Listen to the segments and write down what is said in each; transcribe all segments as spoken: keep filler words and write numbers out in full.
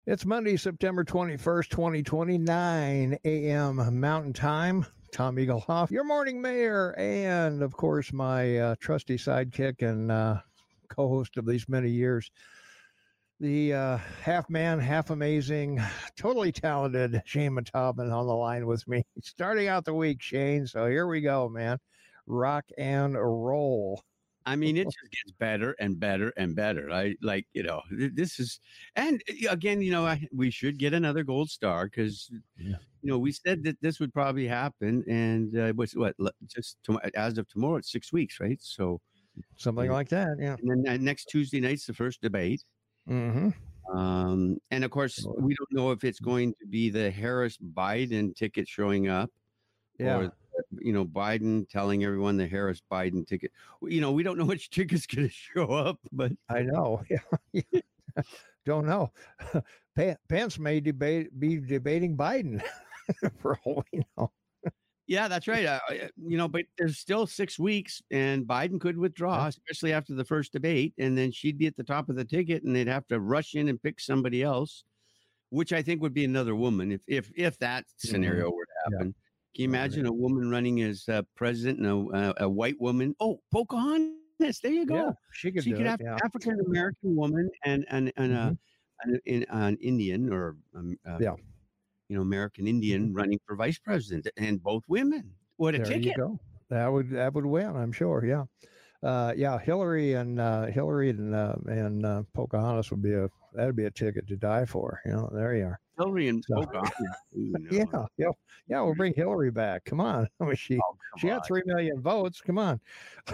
It's Monday, September twenty-first, twenty twenty, nine a.m. Mountain Time. Tom Eaglehoff, your morning mayor, and, of course, my uh, trusty sidekick and uh, co-host of these many years, the uh, half-man, half-amazing, totally talented Shane Matobin on the line with me. Starting out the week, Shane, so here we go, man. Rock and roll. I mean, it just gets better and better and better. I like, you know, this is, and again, you know, I, we should get another gold star because, yeah. you know, we said that this would probably happen. And uh, what's what, just to, as of tomorrow, it's six weeks, right? So something and, like that. Yeah. And then next Tuesday night's the first debate. Mm-hmm. Um, and of course, we don't know if it's going to be the Harris Biden ticket showing up. Yeah. Or, you know, Biden telling everyone the Harris Biden ticket. You know, we don't know which ticket's going to show up, but I know. Yeah. Don't know. Pence may debate be debating Biden for all we know. Yeah, that's right. Uh, you know, but there's still six weeks, and Biden could withdraw, especially after the first debate, and then she'd be at the top of the ticket, and they'd have to rush in and pick somebody else, which I think would be another woman if if if that scenario mm-hmm. were to happen. Yeah. Can you imagine a woman running as uh, president and a, uh, a white woman? Oh, Pocahontas! There you go. Yeah, she could, she do could it, have yeah. an African American woman and and and mm-hmm. a, an, an Indian or um, uh, yeah. you know, American Indian mm-hmm. running for vice president, and both women. What a there ticket! You go. That would that would win, I'm sure. Yeah, uh, yeah. Hillary and uh, Hillary and uh, and uh, Pocahontas would be a that'd be a ticket to die for. You know, there you are. Hillary and so, Pocahontas. Ooh, no. Yeah, yeah, yeah. We'll bring Hillary back. Come on. I mean, she oh, she on. got three million votes. Come on.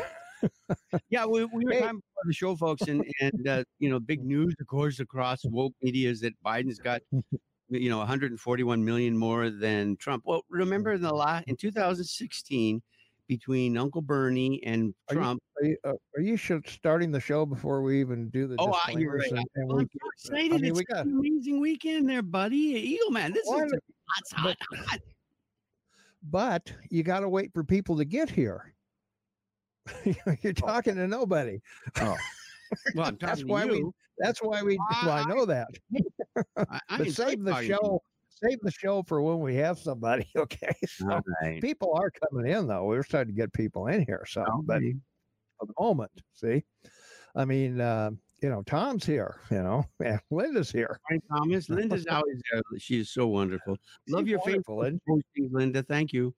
yeah, we, we were hey. talking about the show, folks, and and uh, you know, big news, of course, across woke media is that Biden's got you know one hundred forty-one million more than Trump. Well, remember in the last in two thousand sixteen, between Uncle Bernie and Trump. Are you, are you, uh, are you starting the show before we even do the oh, you're right. And, and well, we, I'm so excited. I mean, it's we got, an amazing weekend there, buddy. Eagle Man, this what? is hot, hot, but, hot. But you got to wait for people to get here. You're talking oh. to nobody. Oh. Well, I'm that's talking why to you. we. That's why we. I, well, I know that. I, I but save the show. Save the show for when we have somebody. Okay, so right. people are coming in though. We're starting to get people in here. So, oh, but for the moment, see, I mean, uh, you know, Tom's here. You know, and Linda's here. Hi, Thomas. Linda's always there. She is so wonderful. Love She's your wonderful, faithful posting, Linda. Thank you.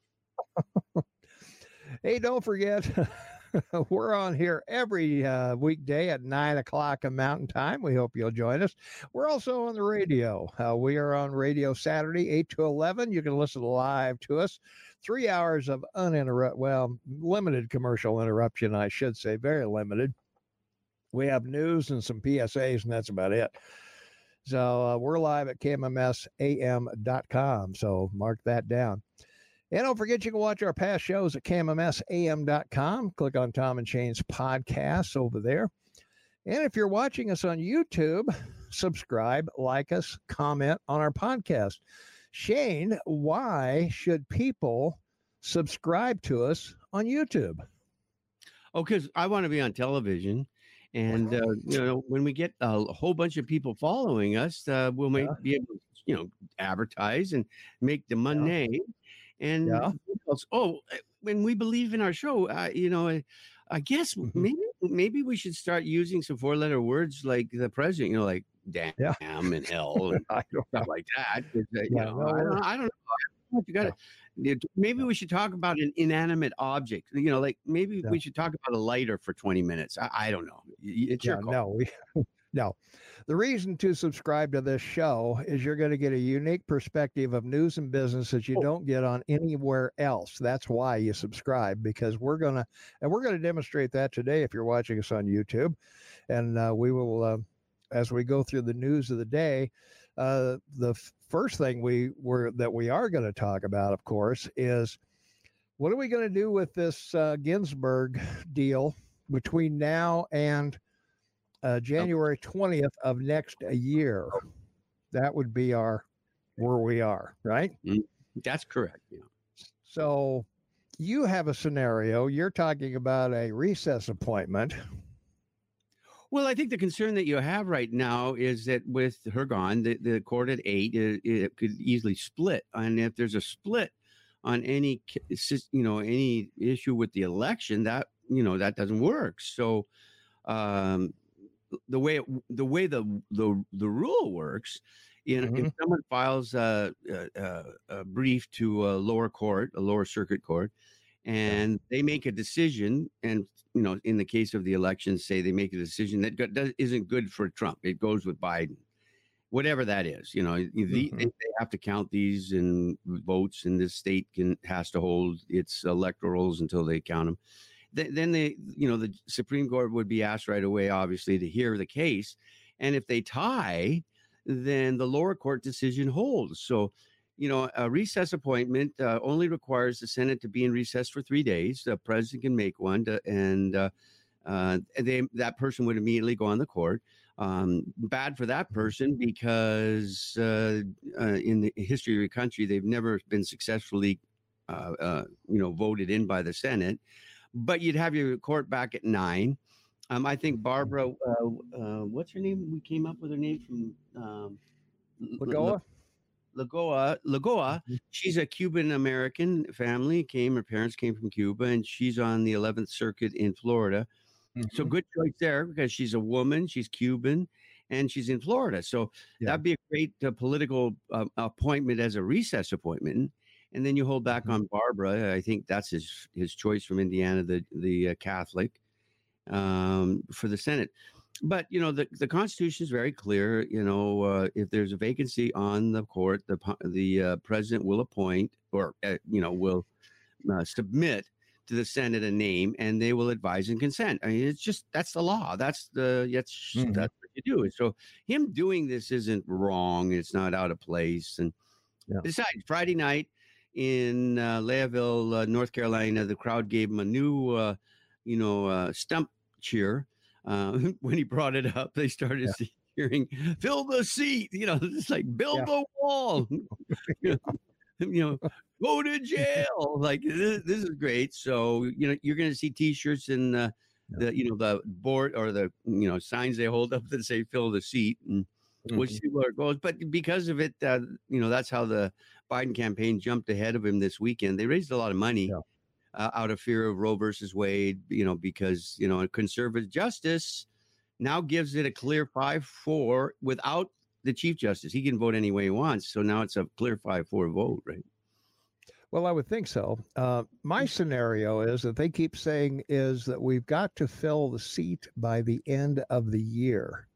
Hey, don't forget. We're on here every uh, weekday at nine o'clock Mountain Time. We hope you'll join us. We're also on the radio. Uh, we are on radio Saturday, eight to eleven. You can listen live to us. Three hours of uninterrupted, well, limited commercial interruption, I should say, very limited. We have news and some P S As, and that's about it. So uh, we're live at K M M S A M dot com. So mark that down. And don't forget, you can watch our past shows at K M M S A M dot com. Click on Tom and Shane's podcasts over there. And if you're watching us on YouTube, subscribe, like us, comment on our podcast. Shane, why should people subscribe to us on YouTube? Oh, because I want to be on television. And, uh, you know, when we get a whole bunch of people following us, uh, we'll make, yeah. be able to, you know, advertise and make the money. Yeah. And yeah. oh, when we believe in our show, uh, you know, I, I guess mm-hmm. maybe maybe we should start using some four letter words like the president, you know, like damn yeah. and hell and stuff know. like that. Uh, you yeah, know, no, I don't, I don't know. You got to. Maybe we should talk about an inanimate object. You know, like maybe yeah. we should talk about a lighter for twenty minutes. I, I don't know. It's yeah, your call. No, we. No, the reason to subscribe to this show is you're going to get a unique perspective of news and business that you oh. don't get on anywhere else. That's why you subscribe, because we're going to, and we're going to demonstrate that today if you're watching us on YouTube. And uh, we will, uh, as we go through the news of the day, uh, the f- first thing we were that we are going to talk about, of course, is what are we going to do with this uh, Ginsburg deal between now and Uh, January twentieth of next year. That would be our where we are, right? That's correct. Yeah. So you have a scenario. You're talking about a recess appointment. Well, I think the concern that you have right now is that with her gone, the, the court at eight, it, it could easily split. And if there's a split on any, you know, any issue with the election, that, you know, that doesn't work. So um, the way it, the way the, the the rule works, you know, Mhm. if someone files a, a, a brief to a lower court, a lower circuit court, and they make a decision, and you know, in the case of the election, say they make a decision that go- does, isn't good for Trump, it goes with Biden, whatever that is. You know, the, they, Mhm. they have to count these and votes, and the state can has to hold its electorals until they count them. Th- then they, you know, the Supreme Court would be asked right away, obviously, to hear the case, and if they tie, then the lower court decision holds. So, you know, a recess appointment uh, only requires the Senate to be in recess for three days. The president can make one, to, and uh, uh, they that person would immediately go on the court. Um, bad for that person because uh, uh, in the history of your country, they've never been successfully, uh, uh, you know, voted in by the Senate. But you'd have your court back at nine. Um, I think Barbara, uh, uh, what's her name? We came up with her name from um, L- Lagoa. Lagoa. Lagoa. Mhm. She's a Cuban American family. Came, her parents came from Cuba, and she's on the eleventh Circuit in Florida. So Mhm. good choice there because she's a woman, she's Cuban, and she's in Florida. So Yeah. that'd be a great uh, political uh, appointment as a recess appointment. And then you hold back Mhm. on Barbara. I think that's his his choice from Indiana, the the uh, Catholic, um, for the Senate. But you know the, the Constitution is very clear. You know uh, if there's a vacancy on the court, the po- the uh, president will appoint or uh, you know will uh, submit to the Senate a name, and they will advise and consent. I mean, it's just that's the law. That's the that's Mhm. that's what you do. So him doing this isn't wrong. It's not out of place. And Yeah. besides, Friday night in uh, Layville, uh, North Carolina, the crowd gave him a new, uh, you know, uh, stump cheer. Uh, when he brought it up, they started Yeah. hearing, "Fill the seat," you know, it's like build Yeah. the wall. you know, you know, go to jail. Like this, this is great. So you know, you're going to see T-shirts and uh, Yeah. the you know the board or the you know signs they hold up that say "Fill the seat," and we'll Mhm. see where it goes. But because of it, uh, you know, that's how the Biden campaign jumped ahead of him this weekend. They raised a lot of money Yeah. uh, out of fear of Roe versus Wade. You know, because you know, conservative justice now gives it a clear five four without the Chief Justice. He can vote any way he wants. So now it's a clear five four vote, right? Well, I would think so. Uh, my scenario is that they keep saying is that we've got to fill the seat by the end of the year.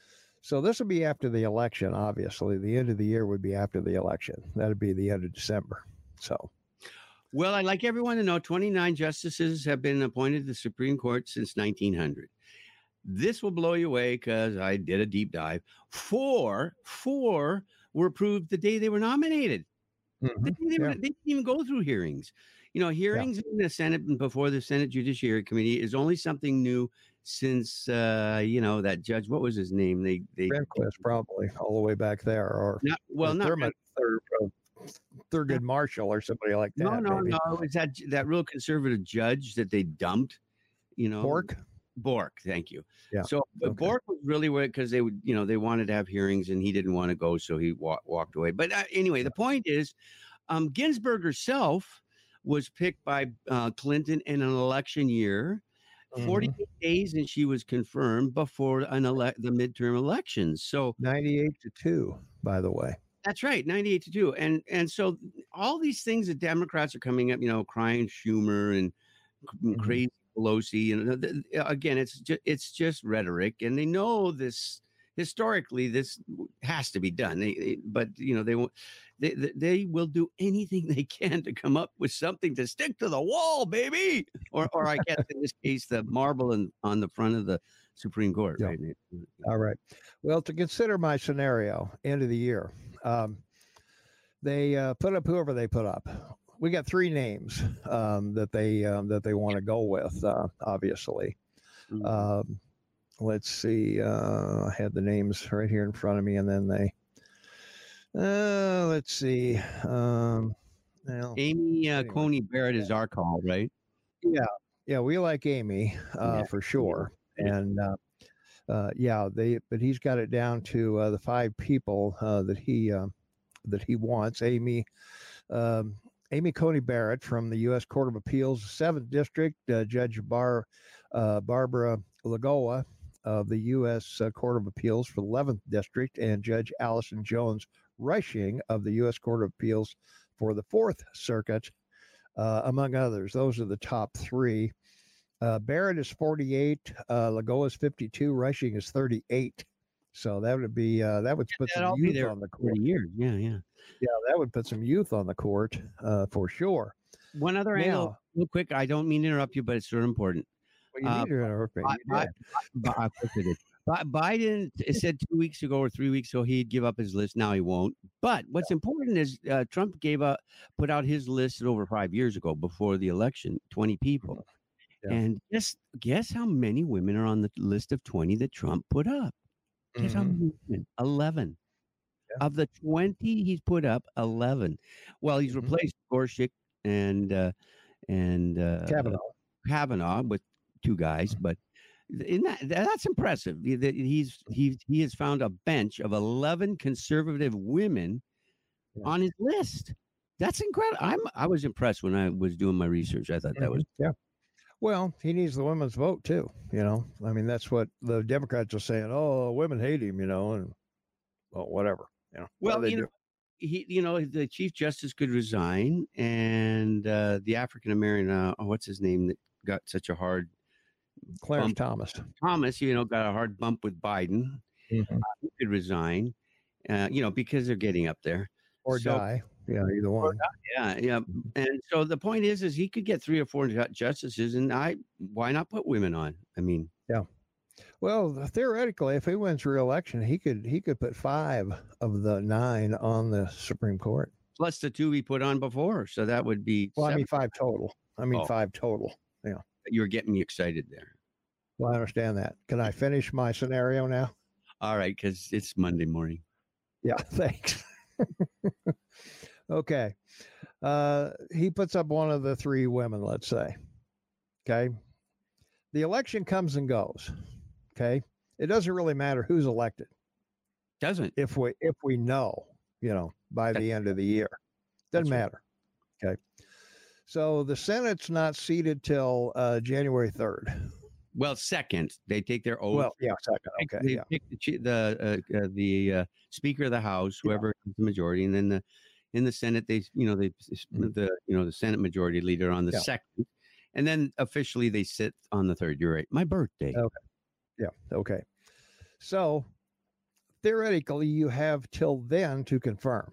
So this will be after the election, obviously. The end of the year would be after the election. That'd be the end of December. So, Well, I'd like everyone to know twenty-nine justices have been appointed to the Supreme Court since nineteen hundred. This will blow you away because I did a deep dive. Four, four were approved the day they were nominated. They mhm, didn't even, yeah, they didn't even go through hearings. You know, yeah. hearings in the Senate and before the Senate Judiciary Committee is only something new since, uh, you know, that judge, what was his name? They, they, Rehnquist probably all the way back there, or not, or well, not, Thurmond, Thur, uh, Thurgood Marshall, or somebody like no, that, no, maybe. no. It was that, that real conservative judge that they dumped, you know, Bork. Bork, thank you. Yeah. So but Okay. Bork was really weird because they would, you know, they wanted to have hearings and he didn't want to go, so he wa- walked away. But uh, anyway, the point is, um, Ginsburg herself was picked by uh, Clinton in an election year, Mhm. forty-eight days, and she was confirmed before an ele- the midterm elections. So ninety-eight to two, by the way. that's right, ninety-eight to two, and and so all these things that Democrats are coming up, you know, crying Schumer and Mhm. crazy Pelosi. You know, the, the- again, it's just it's just rhetoric, and they know this historically. This has to be done. They, they- but you know, they won't. They, they they will do anything they can to come up with something to stick to the wall, baby. Or or I guess in this case, the marble in, on the front of the Supreme Court, Yeah. right? All right. Well, to consider my scenario, end of the year, um, they uh, put up whoever they put up. We got three names um, that they um, that they want to go with. Uh, obviously, Mhm. um, let's see. Uh, I had the names right here in front of me, and then they. Uh, let's see. Um, well, Amy uh, anyway, Coney Barrett is our call, right? yeah, yeah, we like Amy uh, Yeah. for sure, Yeah. and uh, uh, yeah, they but he's got it down to uh, the five people uh, that he uh, that he wants. Amy um, Amy Coney Barrett from the U S Court of Appeals, seventh District, uh, Judge Bar uh, Barbara Lagoa of the U S uh, Court of Appeals for the eleventh District, and Judge Allison Jones Rushing of the U S Court of Appeals for the fourth Circuit, uh, among others. Those are the top three. Uh, Barrett is forty-eight, uh, Lagoa is fifty-two, Rushing is thirty-eight. So that would be uh, that would put some youth on the court. Years. Yeah, yeah, yeah. That would put some youth on the court uh, for sure. One other now, angle, real quick. I don't mean to interrupt you, but it's sort of important. Well, you uh, need to interrupt me. Bi- Bi- Bi- Biden said two weeks ago or three weeks ago he'd give up his list. Now he won't. But what's yeah. important is uh, Trump gave up, put out his list over five years ago before the election, twenty people. Yeah. And guess guess how many women are on the list of twenty that Trump put up? Guess mm-hmm. how many women? eleven. Yeah. Of the twenty he's put up, eleven. Well, he's mm-hmm. replaced Gorsuch and uh, and uh, Kavanaugh. Kavanaugh with two guys, mm-hmm. but in that that's impressive. He's he he has found a bench of eleven conservative women yeah. on his list. That's incredible. I'm I was impressed when I was doing my research. I thought that mm-hmm. was yeah. Well, he needs the women's vote too. You know, I mean, that's what the Democrats are saying. Oh, women hate him. You know, and well, whatever. You know. Well, you know, he, you know, the Chief Justice could resign, and uh, the African American, uh, oh, what's his name, that got such a hard. Clarence bump. Thomas. Thomas, you know, got a hard bump with Biden. Mm-hmm. Uh, he could resign, uh, you know, because they're getting up there. Or so, die. Yeah, either one. Yeah, yeah. And so the point is, is he could get three or four justices, and I, why not put women on? I mean, yeah. Well, theoretically, if he wins re-election, he could he could put five of the nine on the Supreme Court, plus the two he put on before. So that would be. Well, seven. I mean five total. I mean oh. five total. Yeah. You're getting me excited there. Well, I understand that. Can I finish my scenario now? All right, because it's Monday morning. Yeah, thanks. Okay. Uh, he puts up one of the three women, let's say. Okay. The election comes and goes. Okay. It doesn't really matter who's elected. Doesn't. If we if we know, you know, by the end of the year. Doesn't matter. Right. Okay. So the Senate's not seated till uh, January third. Well, second, they take their oath. Well, yeah, second. Okay. They yeah. pick the the, uh, uh, the uh, Speaker of the House, whoever yeah. is the majority, and then the in the Senate, they you know they mm-hmm. the you know the Senate Majority Leader on the yeah. second, and then officially they sit on the third. You're right. My birthday. Okay. Yeah. Okay. So theoretically, you have till then to confirm.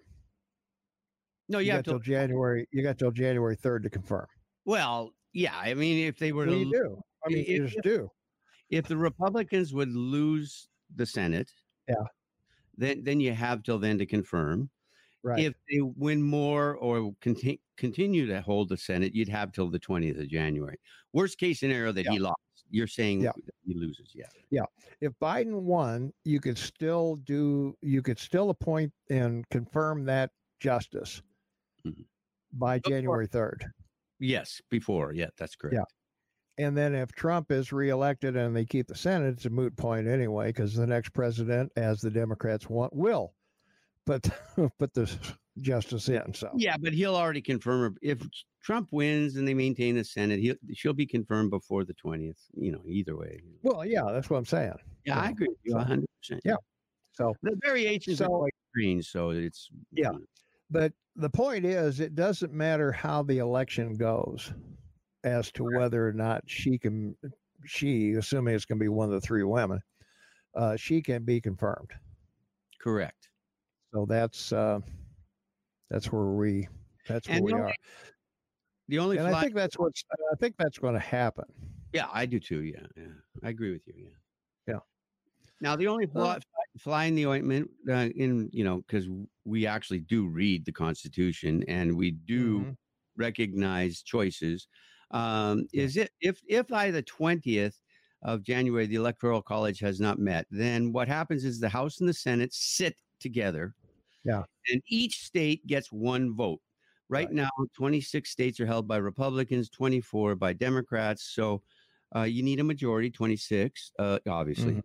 No, you, you have got till January. You got till January third to confirm. Well, yeah. I mean, if they were well, to you do. I mean, if, you just do. If the Republicans would lose the Senate, yeah, then then you have till then to confirm. Right. If they win more or conti- continue to hold the Senate, you'd have till the twentieth of January. Worst case scenario that yeah. he lost. You're saying yeah. he loses, yeah. Yeah. If Biden won, you could still do. You could still appoint and confirm that justice mm-hmm. by before. January third. Yes, before. Yeah, that's correct. Yeah. And then if Trump is reelected and they keep the Senate, it's a moot point anyway, because the next president, as the Democrats want, will put put the justice in. So yeah, but he'll already confirm her. If Trump wins and they maintain the Senate, he'll she'll be confirmed before the twentieth. You know, either way. Well, yeah, that's what I'm saying. Yeah, I agree with you one hundred percent. Yeah. So the variations so, are quite green, so it's yeah. You know. But the point is, it doesn't matter how the election goes as to right. whether or not she can, she, assuming it's going to be one of the three women, uh, she can be confirmed. Correct. So that's uh, that's where we that's where and we the are. Only, the only and fly- I think that's what's I think that's going to happen. Yeah, I do too. Yeah, yeah, I agree with you. Yeah, yeah. Now the only fly, fly in the ointment, uh, in you know, because we actually do read the Constitution and we do mm-hmm. recognize choices. Um, yeah. Is it if if by the twentieth of January the Electoral College has not met, then what happens is the House and the Senate sit together. Yeah. And each state gets one vote. Right, right. now, twenty-six states are held by Republicans, twenty-four by Democrats. So uh, you need a majority, twenty-six, uh, obviously. Mm-hmm.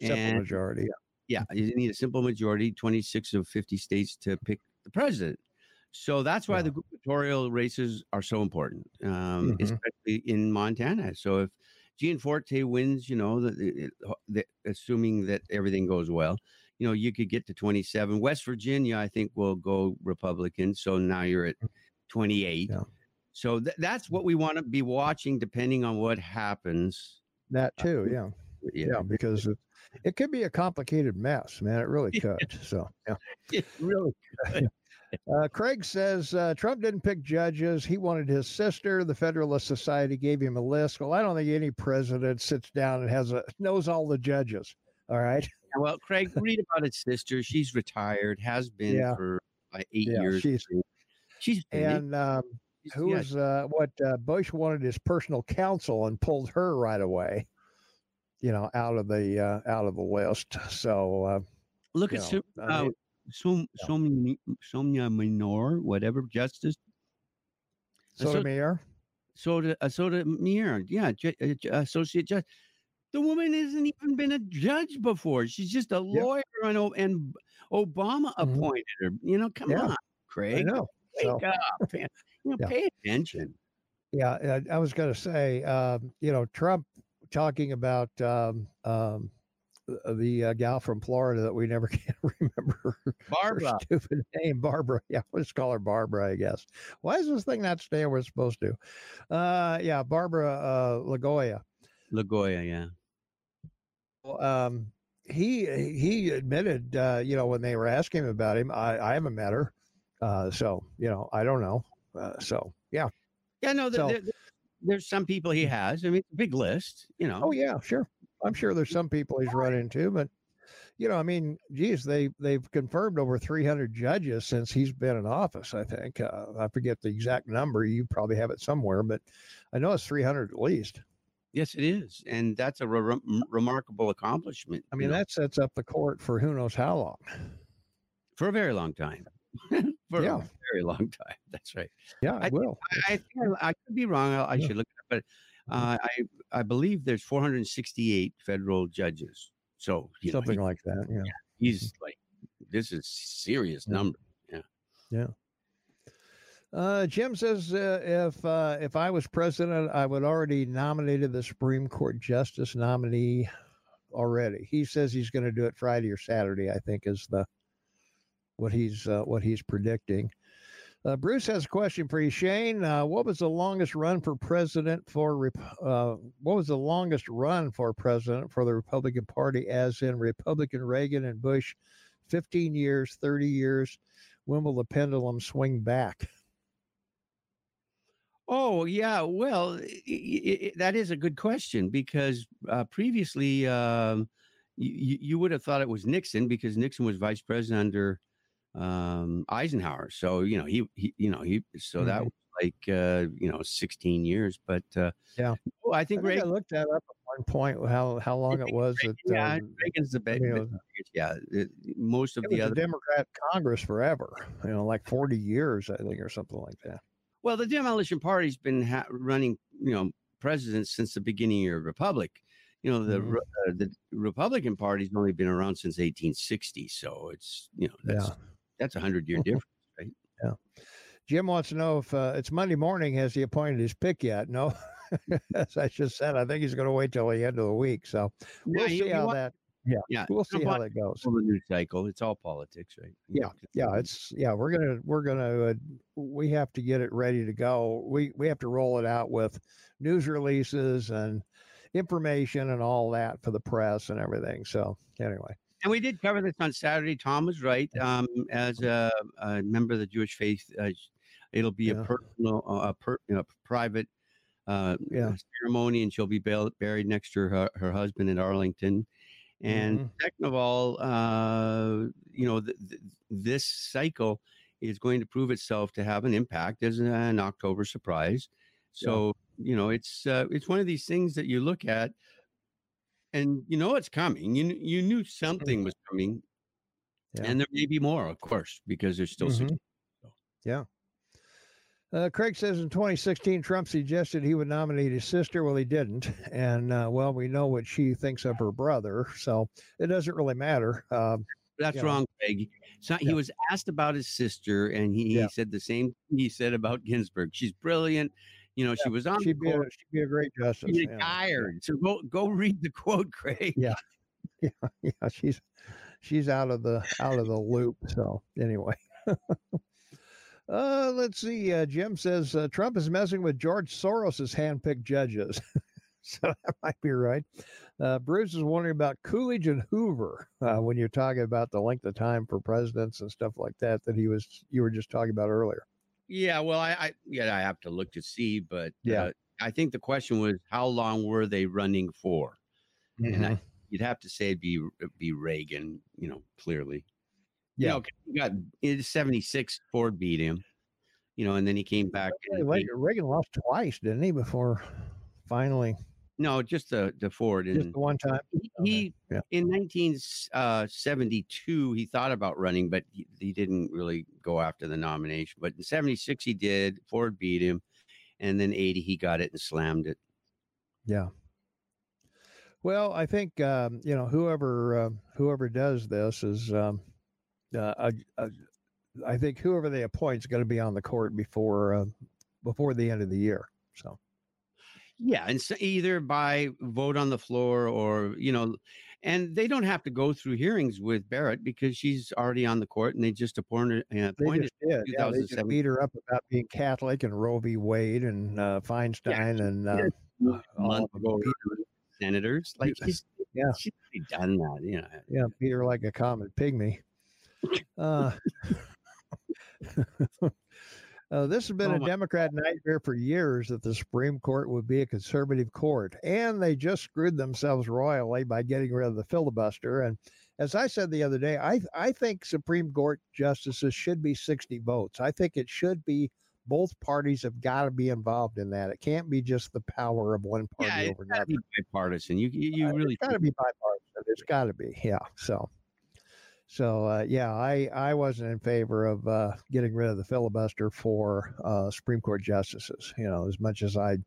Simple And majority. yeah, you need a simple majority, twenty-six of fifty states to pick the president. So that's why Yeah. the gubernatorial races are so important, um, Mhm. especially in Montana. So if Gianforte wins, you know, the, the, the, assuming that everything goes well, you know, you could get to twenty-seven. West Virginia, I think, will go Republican. So now you're at twenty-eight. Yeah. So th- that's what we want to be watching, depending on what happens. That Uh, too. Yeah. yeah, Yeah. Because it, it could be a complicated mess, man. It really could. So, yeah. it really could. Uh, Craig says uh, Trump didn't pick judges. He wanted his sister. The Federalist Society gave him a list. Well, I don't think any president sits down and has a knows all the judges. All right. Well, Craig, read about his sister. She's retired, has been Yeah. for like eight Yeah, years. she's she's been and um, she's- who yeah, was uh, what uh, Bush wanted his personal counsel and pulled her right away. You know, out of the uh, out of the list. So uh, look you at know, Som, I uh, mean, Som, yeah. Som, Somnia Minor, whatever justice. Sotomayor. Soda, uh, Soda Mir, yeah, ju- uh, ju- associate judge. The woman hasn't even been a judge before. She's just a Yep. lawyer, and, O- and Obama Mhm. appointed her. You know, come Yeah. on, I Craig, know. wake So, up, man. You know, Yeah. pay attention. yeah, I, I was going to say, um, you know, Trump talking about um, um, the the, uh, gal from Florida that we never can remember her Barbara. stupid name, Barbara. Yeah, let's call her Barbara, I guess. Why is this thing not staying where it's supposed to? Uh, yeah, Barbara uh, Lagoya. Lagoya, yeah. Um, he he admitted, uh, you know, when they were asking him about him, I, I haven't met her, uh, so you know, I don't know. Uh, so yeah. Yeah, no, So- there, there- there's some people he has. I mean, it's a big list, you know. Oh yeah, sure. I'm sure there's some people he's run into, but you know, I mean, geez, they they've confirmed over three hundred judges since he's been in office. I think uh, I forget the exact number. You probably have it somewhere, but I know it's three hundred at least. Yes, it is, and that's a re- remarkable accomplishment. I you mean, know, that sets up the court for who knows how long. for a very long time. for Yeah. a very long time. That's right. Yeah, I it will. I, I think I, I could be wrong. I, I Yeah. should look it up, but uh, I I believe there's four hundred sixty-eight federal judges. So you know, Something he- like that. Yeah. he's like, this is serious Yeah. number. Uh, Jim says uh, if uh, if I was president, I would already nominated the Supreme Court justice nominee already. He says he's going to do it Friday or Saturday. I think is the what he's uh, what he's predicting. Uh, Bruce has a question for you, Shane. Uh, what was the longest run for president for Rep- uh, what was the longest run for president for the Republican Party, as in Republican Reagan and Bush, fifteen years, thirty years? When will the pendulum swing back? Oh yeah, well, i i i that is a good question because uh, previously um, you, you would have thought it was Nixon because Nixon was vice president under um, Eisenhower. So you know he, he you know he so that Mhm. was like uh, you know sixteen years. But uh, Yeah. oh, I I think think I Reagan. looked that up at one point. How how long it think was Reagan, that yeah, um, Reagan's the best. you know, Yeah, it- most of it the was a other. Democrat Congress forever. You know, like forty years, I think, or something like that. Well, the Demolition Party's been ha- running, you know, presidents since the beginning of the Republic. You know, the Mhm. Re- uh, the Republican Party's only been around since eighteen sixty, so it's you know that's Yeah. that's a hundred year difference, right? Jim wants to know if uh, it's Monday morning. Has he appointed his pick yet? No. As I just said, I think he's going to wait till the end of the week. So we'll Yeah, you- see you how want- that. Yeah, Yeah, we'll see Trump how wants that goes. to pull the news cycle. It's all politics, right? You Yeah, know, yeah, it's yeah. We're gonna we're gonna uh, we have to get it ready to go. We we have to roll it out with news releases and information and all that for the press and everything. So anyway, And we did cover this on Saturday. Tom was right. Um, as a, a member of the Jewish faith, uh, it'll be Yeah. a personal, uh, a per, you know, private uh, Yeah. ceremony, and she'll be bail- buried next to her, her husband in Arlington. And Mhm. second of all, uh, you know, th- th- this cycle is going to prove itself to have an impact as an October surprise. So, you know, it's uh, it's one of these things that you look at, and you know it's coming. You kn- you knew something was coming, Yeah. and there may be more, of course, because there's still six. Mhm. Yeah. Uh, Craig says in twenty sixteen, Trump suggested he would nominate his sister. Well, he didn't. And, uh, well, we know what she thinks of her brother. So it doesn't really matter. Um, That's you know. wrong, Craig. So he Yeah. was asked about his sister, and he, he Yeah. said the same thing he said about Ginsburg. She's brilliant. You know, she was on the She'd be, a, court. she'd be a great justice. She you know. retired. So go go read the quote, Craig. Yeah. Yeah. Yeah. She's she's out of the out of the loop. So anyway. Uh, let's see. Uh, Jim says uh, Trump is messing with George Soros's handpicked judges. So that might be right. Uh, Bruce is wondering about Coolidge and Hoover uh, when you're talking about the length of time for presidents and stuff like that that he was you were just talking about earlier. Yeah, well, I, I yeah, I have to look to see, but Yeah. uh, I think the question was how long were they running for, and I, you'd have to say it'd be be Reagan, you know, clearly. Yeah. You know, he got in seventy-six, Ford beat him, you know, and then he came back. and he- Reagan, Reagan lost twice, didn't he? Before finally, no, just the the Ford, just and the one time. he, he Yeah. in nineteen seventy-two he thought about running, but he, he didn't really go after the nomination. But in seventy-six he did. Ford beat him, and then eighty he got it and slammed it. Yeah. Well, I think um, you know whoever uh, whoever does this is. Um, uh, a, a, I think whoever they appoint is going to be on the court before uh, before the end of the year. So. Yeah, and so either by vote on the floor or, you know, and they don't have to go through hearings with Barrett because she's already on the court and they just appointed, uh, They appointed just did. Yeah, they just twenty oh seven. beat her up about being Catholic and Roe v. Wade and uh, Feinstein and uh, a all month of them ago, beat senators. Like she's, Yeah. she's already done that, you know. yeah, beat her like a common pygmy. Uh, uh, this has been Oh a my- Democrat nightmare for years that the Supreme Court would be a conservative court, and they just screwed themselves royally by getting rid of the filibuster. And as I said the other day, I I think Supreme Court justices should be sixty votes. I think it should be both parties have got to be involved in that. It can't be just the power of one party Yeah, it's over gotta another. be bipartisan. You you, you Uh, really it's got to be bipartisan. It's got to be, yeah. So, so uh, yeah, I I wasn't in favor of uh, getting rid of the filibuster for uh, Supreme Court justices. You know, as much as I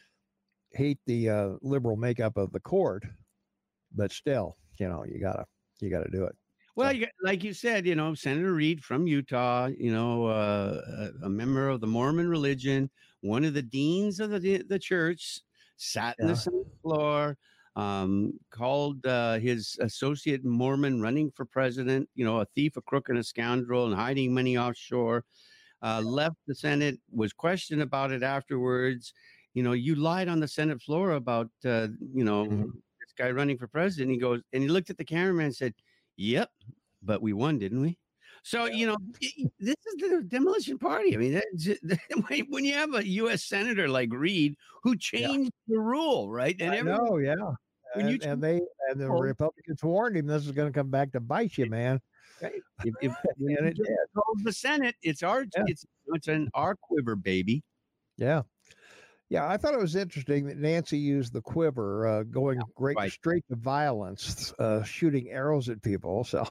hate the uh, liberal makeup of the court, but still, you know, you gotta you gotta do it. Well, So- you got, like you said, you know, Senator Reed from Utah, you know, uh, a, a member of the Mormon religion, one of the deans of the the church, sat in Yeah. the Senate floor, um, called uh, his associate Mormon running for president, you know, a thief, a crook, and a scoundrel, and hiding money offshore. Uh, left the Senate, was questioned about it afterwards. You know, you lied on the Senate floor about, uh, you know, Mhm. this guy running for president. He goes, and he looked at the cameraman and said, "Yep, but we won, didn't we?" So, you know, y- y- this is the demolition party. I mean, that's- when when you have a U S senator like Reed who changed the rule, right? And I everyone, know, yeah. when you And, and they and the Oh. Republicans warned him this is going to come back to bite you, man. right? If, if, when And you it just did. told the Senate, it's our, Yeah. it's it's an our quiver, baby. Yeah. Yeah, I thought it was interesting that Nancy used the quiver, uh, going great right. straight to violence, uh, shooting arrows at people. So,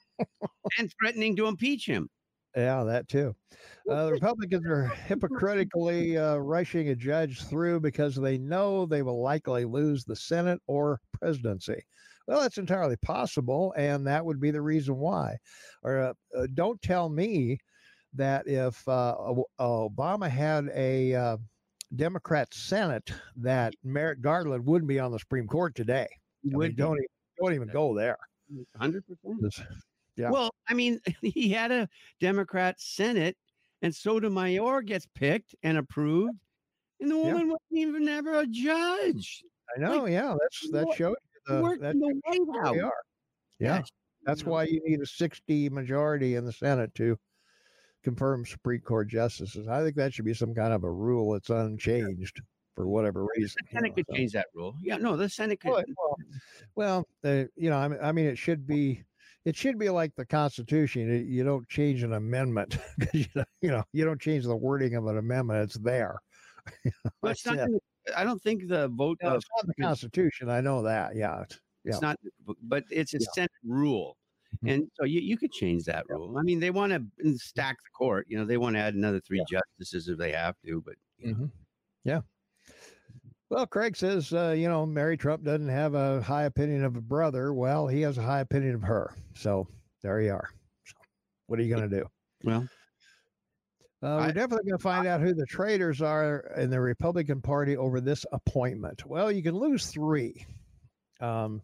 And threatening to impeach him. yeah, that too. Uh, the Republicans are hypocritically uh, rushing a judge through because they know they will likely lose the Senate or presidency. Well, that's entirely possible, and that would be the reason why. Or uh, uh, don't tell me that if uh, O- Obama had a uh, Democrat Senate, that Merrick Garland wouldn't be on the Supreme Court today. I mean, Would don't even, don't even go there. one hundred percent. This- Yeah. Well, I mean, he had a Democrat Senate, and Sotomayor gets picked and approved, and the Yeah. woman wasn't even ever a judge. I know, yeah, that's that what- shows you the Worked that in the shows White you where we House. are. Yeah, that's you know. why you need a sixty majority in the Senate to confirm Supreme Court justices. I think that should be some kind of a rule that's unchanged for whatever reason. The you Senate know, could so. change that rule. Yeah, no, the Senate could. Well, well, well, uh, you know, I mean, I mean, it should be, it should be like the Constitution. You- You don't change an amendment because you know, you know, you don't change the wording of an amendment. It's there. But it's not. Yeah. gonna- I don't think the vote No, of it's not the Constitution. I know that. Yeah, it's, it's yeah. not, but it's a Yeah. Senate rule. And so you, you could change that Yeah. rule. I mean, they want to stack the court. You know, they want to add another three Yeah. justices if they have to. But you know, Mhm. Yeah. Well, Craig says, uh, you know, Mary Trump doesn't have a high opinion of a brother. Well, he has a high opinion of her. So there you are. So what are you going to do? well, Uh, we're I, definitely going to find out who the traitors are in the Republican Party over this appointment. Well, you can lose three. Um,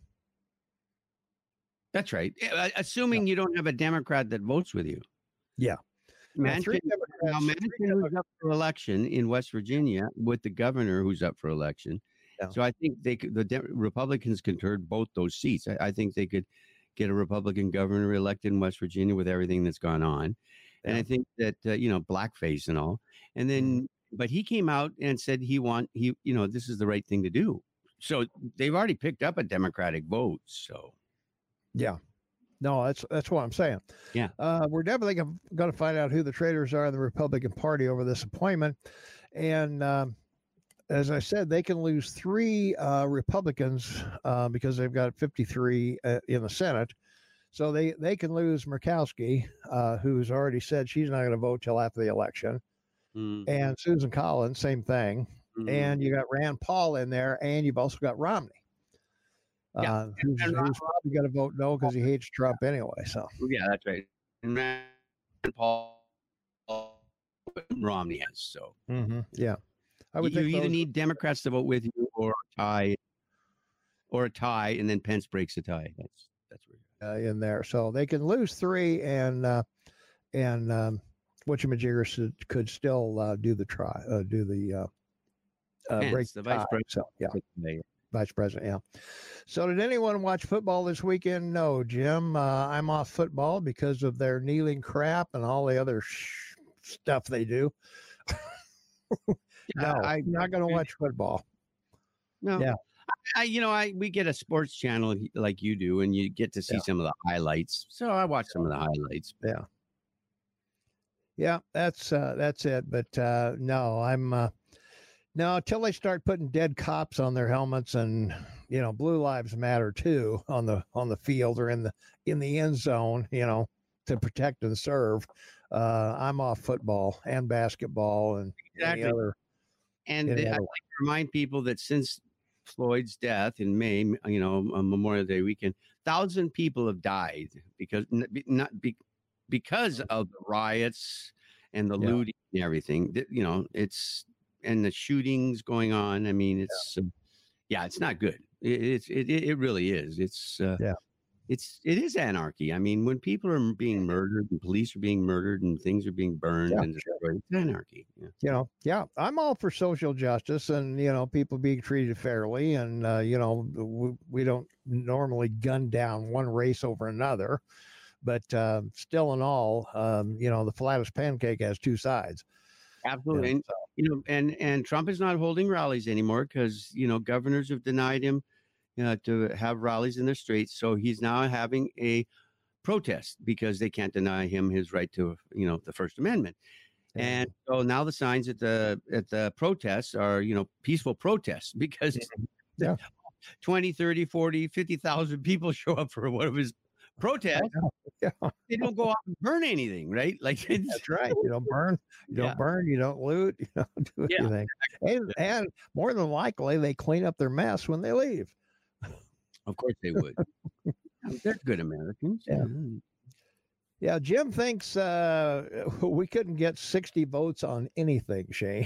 that's right. Uh, Assuming you don't have a Democrat that votes with you. Yeah. Now, Manchin, three now Democrats. Manchin three who's up for election in West Virginia with the governor who's up for election. Yeah. So I think they could, the De- Republicans could turn both those seats. I, I think they could get a Republican governor elected in West Virginia with everything that's gone on. And Yeah. I think that, uh, you know, blackface and all. And then, Mhm. but he came out and said he want, he, you know, this is the right thing to do. So they've already picked up a Democratic vote. So, Yeah. No, that's that's what I'm saying. Yeah. Uh, we're definitely going to find out who the traitors are in the Republican Party over this appointment. And um, as I said, they can lose three uh, Republicans uh, because they've got fifty-three uh, in the Senate. So they, they can lose Murkowski, uh, who's already said she's not going to vote till after the election. mm, And Susan Collins, same thing. mm. And you got Rand Paul in there, and you've also got Romney. Yeah. Uh, who's, And who's probably going to vote no because he hates Trump anyway. So yeah, that's right. And Rand Paul Romney has. So mm-hmm. yeah, I would you think either those, need Democrats to vote with you or a tie, or a tie, and then Pence breaks a tie. That's that's where uh, in there, so they can lose three, and uh, and um, whatchamajigger should, could still uh, do the try, uh, do the uh, uh, Pence, break the the vice tie. president. So yeah, There. vice president. Yeah. So did anyone watch football this weekend? No, Jim. Uh, I'm off football because of their kneeling crap and all the other sh- stuff they do. No, I- I'm not going to watch football. No, Yeah. I, you know, I we get a sports channel like you do, and you get to see Yeah. some of the highlights. So I watch some of the highlights. Yeah. Yeah, that's uh, that's it. But uh, no, I'm uh, no until they start putting dead cops on their helmets, and you know, Blue Lives Matter too on the on the field or in the in the end zone, you know, to protect and serve. Uh, I'm off football and basketball and any Exactly. other. And any I other- like to remind people that since Floyd's death in May, you know, on Memorial Day weekend, thousand people have died because not be, because of the riots and the Yeah. looting and everything. That, You know, it's and the shootings going on. I mean, it's yeah, uh, yeah it's not good. It, it's it it really is. It's uh, Yeah. It's it is anarchy. I mean, when people are being murdered and police are being murdered and things are being burned Yeah, and destroyed, it's anarchy. Yeah. You know, yeah, I'm all for social justice and, you know, people being treated fairly. And, uh, you know, we, we don't normally gun down one race over another. But uh, still in all, um, you know, the flattest pancake has two sides. Absolutely. Yeah, And, you know, and and Trump is not holding rallies anymore because, you know, governors have denied him uh, to have rallies in their streets. So he's now having a protest because they can't deny him his right to, you know, the First Amendment. Yeah. And so now the signs at the at the protests are, you know, peaceful protests because Yeah. twenty, thirty, forty, fifty thousand people show up for one of his protests. Yeah. They don't go out and burn anything, right? Like it's, That's right. You don't burn, you don't Yeah. burn, you don't loot, you don't do Yeah. anything. And and more than likely they clean up their mess when they leave. Of course they would. They're good Americans. Yeah. Yeah. Yeah, Jim thinks uh, we couldn't get sixty votes on anything, Shane.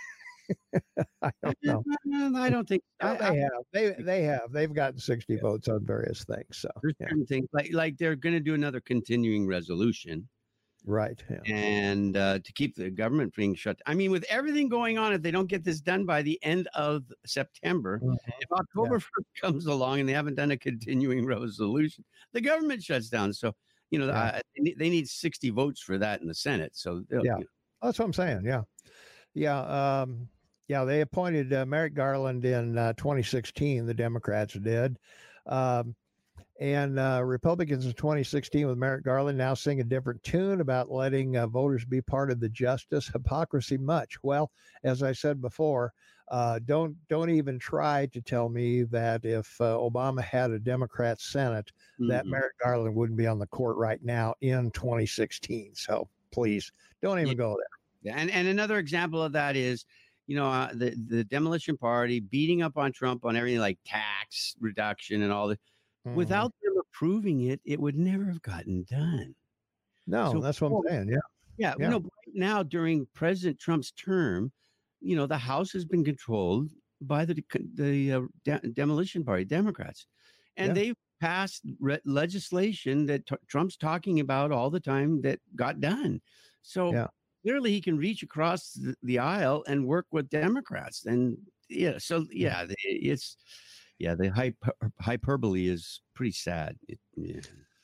I don't know. Uh, I don't think No, I, they I, have. They they have. They've gotten sixty votes on various things. So there's yeah. certain things like like they're going to do another continuing resolution Right. Yeah. and uh, to keep the government being shut. I mean, with everything going on, if they don't get this done by the end of September, Mhm. if October first comes along and they haven't done a continuing resolution, the government shuts down. So you know, Yeah. uh, they, need, they need sixty votes for that in the Senate. So they'll- Yeah. you know, That's what I'm saying. Yeah. Yeah. Um, yeah. They appointed uh, Merrick Garland in uh, twenty sixteen. The Democrats did. Um, and uh, Republicans in twenty sixteen with Merrick Garland now sing a different tune about letting uh, voters be part of the justice hypocrisy much. Well, as I said before, Uh, don't don't even try to tell me that if uh, Obama had a Democrat Senate, that Mhm. Merrick Garland wouldn't be on the court right now in twenty sixteen. So please don't Yeah, even go there. yeah, and and another example of that is, you know, uh, the the demolition party beating up on Trump on everything like tax reduction and all that. Mhm. Without them approving it, it would never have gotten done. No, So, that's what I'm oh, saying. Yeah, yeah, you yeah, know, right now during President Trump's term, you know, the House has been controlled by the the uh, de- demolition party, Democrats, and yeah, they passed re- legislation that t- Trump's talking about all the time that got done. So yeah. clearly, he can reach across the, the aisle and work with Democrats. And yeah, so Yeah. yeah, the- it's yeah, the hyper, hyperbole is pretty sad. It, yeah.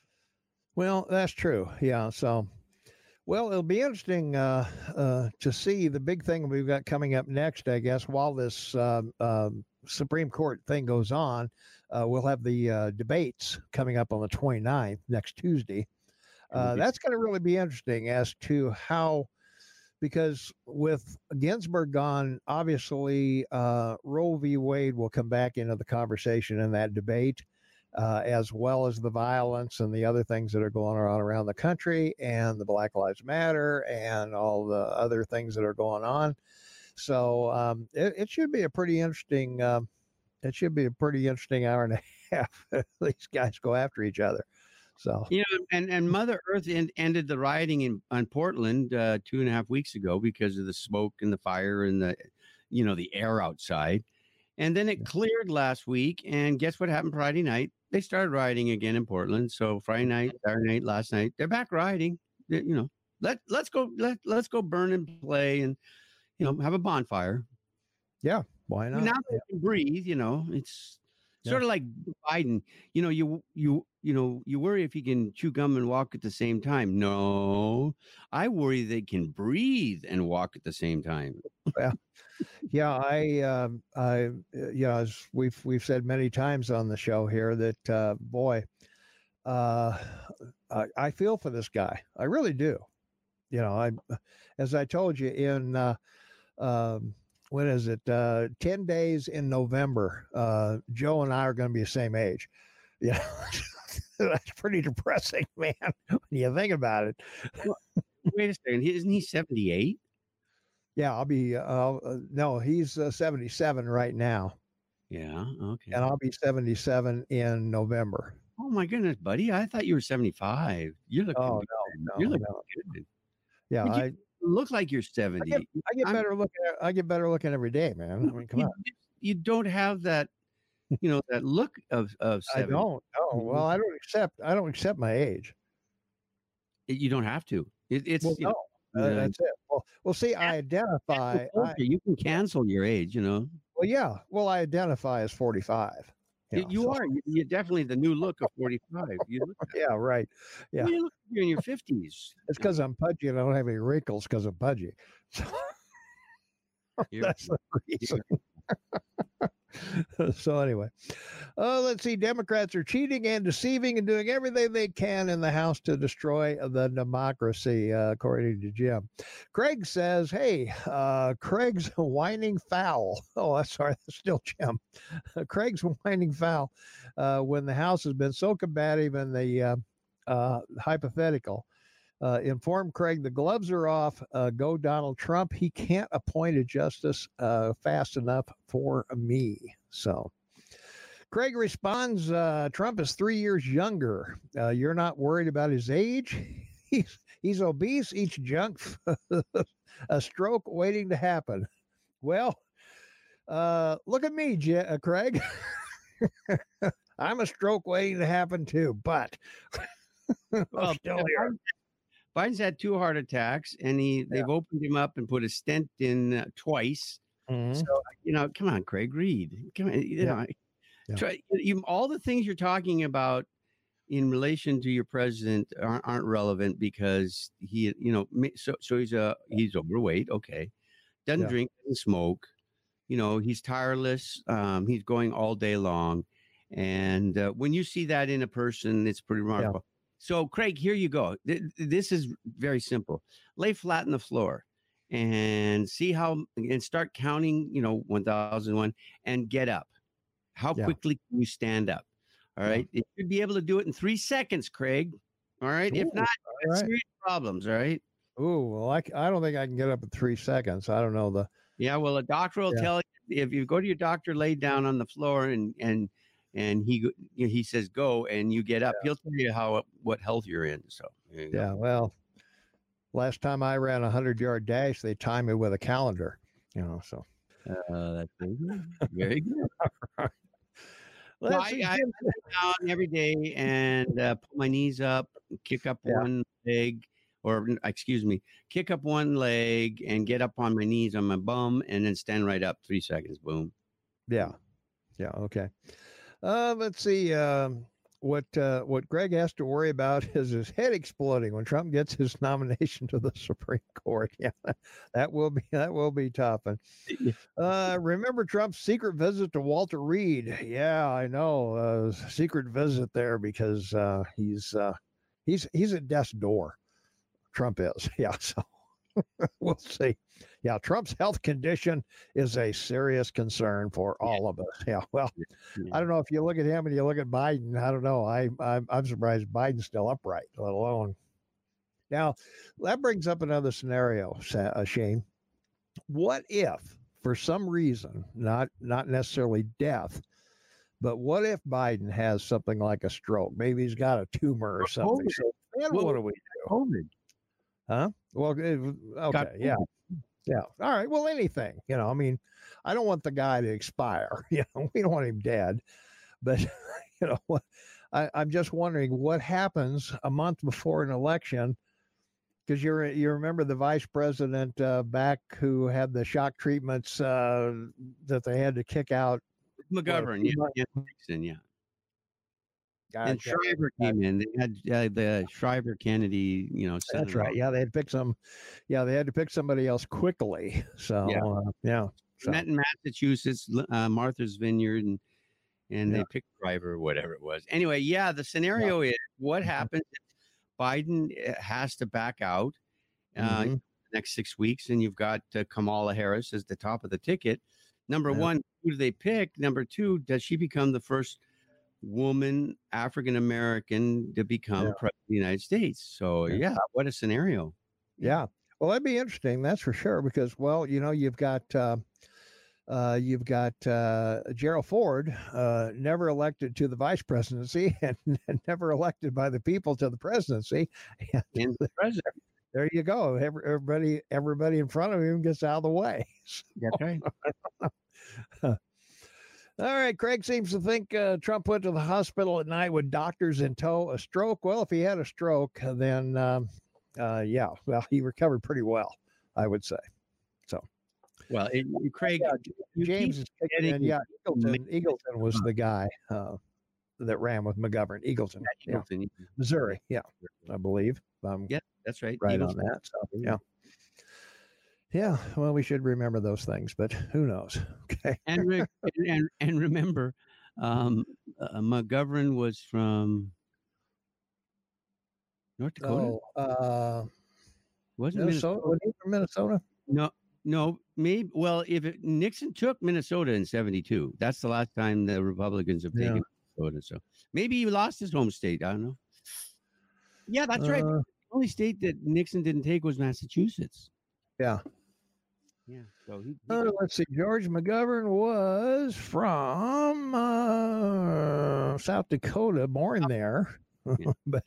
Well, that's true. Yeah. So, well, it'll be interesting uh, uh, to see the big thing we've got coming up next, I guess, while this um um Supreme Court thing goes on. Uh, we'll have the uh, debates coming up on the twenty-ninth, next Tuesday. Uh, Okay. that's going to really be interesting as to how, because with Ginsburg gone, obviously uh, Roe v. Wade will come back into the conversation in that debate, uh, as well as the violence and the other things that are going on around the country, and the Black Lives Matter, and all the other things that are going on. So um, it, it should be a pretty interesting. Um, it should be a pretty interesting hour and a half. These guys go after each other. So You know, and and Mother Earth en- ended the rioting in on Portland uh, two and a half weeks ago because of the smoke and the fire and the, you know, the air outside. And then it cleared last week. And guess what happened Friday night? They started rioting again in Portland. So Friday night, Saturday night, last night, they're back rioting. They- You know, let let's go let let's go burn and play and, you know, have a bonfire. yeah, why Now not? they Yeah, can breathe, you know, it's yeah. sort of like Biden. You know, you you you know, you worry if he can chew gum and walk at the same time. No, I worry they can breathe and walk at the same time. Yeah. Yeah, I, um, I, uh, yeah, as we've we've said many times on the show here that, uh, boy, uh, I, I feel for this guy. I really do. You know, I, as I told you in, uh, um, when is it? Uh, Ten days in November. Uh, Joe and I are going to be the same age. Yeah, that's pretty depressing, man. When you think about it. Well, wait a second, he- isn't he seventy-eight? Yeah, I'll be. Uh, uh, no, he's uh, seventy-seven right now, Yeah, okay. and I'll be seventy-seven in November. Oh my goodness, buddy, I thought you were seventy-five. You're looking Oh, good. no, You're no, looking no. good. Yeah, But you I look like you're I get seventy. I get I'm better looking I get better looking every day, man. I mean, come you, on. you don't have that, you know, that look of of I seventy. don't. No. Well, I don't accept I don't accept my age. You don't have to. It, Well, it's you no. Uh, know, that's it. Well, well, see, I cancel identify I culture. You can cancel your age. You know, well, yeah. Well, I identify as forty-five. You you, know, you so are. You- You're definitely the new look of forty-five. You look. yeah, right. Yeah. Well, you look like you're in your fifties. It's I mean, because I'm pudgy and I don't have any wrinkles because I'm pudgy. So you're, that's the reason. you're So anyway, uh, let's see. Democrats are cheating and deceiving and doing everything they can in the House to destroy the democracy, uh, according to Jim. Craig says, "Hey, uh, Craig's whining foul." Oh, that's sorry, that's still Jim. Craig's whining foul uh, when the House has been so combative in the uh, uh, hypothetical. Uh, inform Craig the gloves are off. Uh, go Donald Trump. He can't appoint a justice uh, fast enough for me. So Craig responds, uh, Trump is three years younger. Uh, you're not worried about his age. He's he's obese, eats junk, a stroke waiting to happen. Well, uh, look at me, J- uh, Craig. I'm a stroke waiting to happen too, but I'm well. still here. Biden's had two heart attacks, and he Yeah. they've opened him up and put a stent in uh, twice. Mhm. So you know, come on, Craig Reed. Come on, you Yeah. know, Yeah. try you, all the things you're talking about in relation to your president aren't, aren't relevant because he, you know, ma- so so he's a he's overweight. Okay, doesn't Yeah. drink, doesn't smoke. You know, he's tireless. Um, he's going all day long, and uh, when you see that in a person, it's pretty remarkable. So, Craig, here you go. Th- This is very simple. Lay flat on the floor and see how and start counting, you know, one thousand one and get up. How Yeah. quickly can you stand up? All Yeah. right. You should be able to do it in three seconds, Craig. All right. If Ooh, not, all you got right. serious problems. All right. Ooh, well, I, c- I don't think I can get up in three seconds. I don't know the. Yeah. Well, a doctor will Yeah. tell you if you go to your doctor, lay down on the floor and and and he go- you know, he says go and you get up. He'll tell you how what health you're in. So there you go. Yeah. Well, last time I ran a hundred yard dash, they timed me with a calendar. You know, so. Uh, that's very good. Very good. Let's Well, I, see, I Jim. sit down every day and uh, pull my knees up, kick up Yeah. one leg, or n- excuse me, kick up one leg and get up on my knees on my bum, and then stand right up. Three seconds, boom. Yeah. Yeah. Okay. Uh, let's see. Um, what uh, what Greg has to worry about is his head exploding when Trump gets his nomination to the Supreme Court. Yeah, that will be that will be tough. And uh, remember Trump's secret visit to Walter Reed? Yeah, I know. Uh, secret visit there because uh, he's uh, he's he's at death's door. Trump is. Yeah. So we'll see. Yeah, Trump's health condition is a serious concern for all of us. Yeah. Well, I don't know if you look at him and you look at Biden. I don't know. I I'm, I'm surprised Biden's still upright, let alone. Now, that brings up another scenario, Sa- uh, Shane. What if, for some reason, not not necessarily death, but what if Biden has something like a stroke? Maybe he's got a tumor or something. COVID. So then Well, what do we do? COVID. Huh? Well, it, Got okay, yeah. COVID. Yeah. All right. Well, anything, you know, I mean, I don't want the guy to expire. You know, we don't want him dead. But, you know, what I, I'm just wondering what happens a month before an election. Because you you remember the vice president uh, back who had the shock treatments uh, that they had to kick out. McGovern, yeah, yeah, Nixon, yeah. And Gotcha. Shriver came in. They had uh, the Shriver Kennedy, you know. That's right. Yeah, they had to pick some. Yeah, they had to pick somebody else quickly. So Yeah. uh, yeah. So. Met in Massachusetts, uh, Martha's Vineyard, and and Yeah. they picked Shriver, whatever it was. Anyway, yeah, the scenario is what happens if Biden uh, has to back out uh, Mhm. the next six weeks, and you've got uh, Kamala Harris as the top of the ticket. Number Yeah. one, who do they pick? Number two, does she become the first woman African American to become Yeah. president of the United States? So Yeah. yeah, what a scenario. Yeah. Well, that'd be interesting. That's for sure. Because, well, you know, you've got uh, uh, you've got uh, Gerald Ford, uh, never elected to the vice presidency and, and never elected by the people to the presidency. And And the president. there you go. Every, everybody, everybody in front of him gets out of the way. That's right. All right. Craig seems to think uh, Trump went to the hospital at night with doctors in tow. A stroke. Well, if he had a stroke, then um, uh, yeah, well, he recovered pretty well, I would say. So, Well, it, it- Craig, yeah, you James keep is kicking getting in. Yeah, Eagleton, mixed Eagleton was up. the guy uh, that ran with McGovern. Eagleton, yeah, Eagleton. Missouri, yeah, I believe. Um, Yeah, that's right. right Eagleton. on that. So, yeah, yeah. Well, we should remember those things, but who knows? Okay. And re- and and remember, um, uh, McGovern was from North Dakota. Oh, uh, Wasn't Minnesota? Minnesota? Was he from Minnesota? No, no. Maybe. Well, if it, Nixon took Minnesota in seventy-two, that's the last time the Republicans have Yeah. taken Minnesota. So maybe he lost his home state. I don't know. Yeah, that's right. Uh, The only state that Nixon didn't take was Massachusetts. yeah. Yeah. So he. he Uh, let's see. George McGovern was from uh, South Dakota, born there, Yeah. but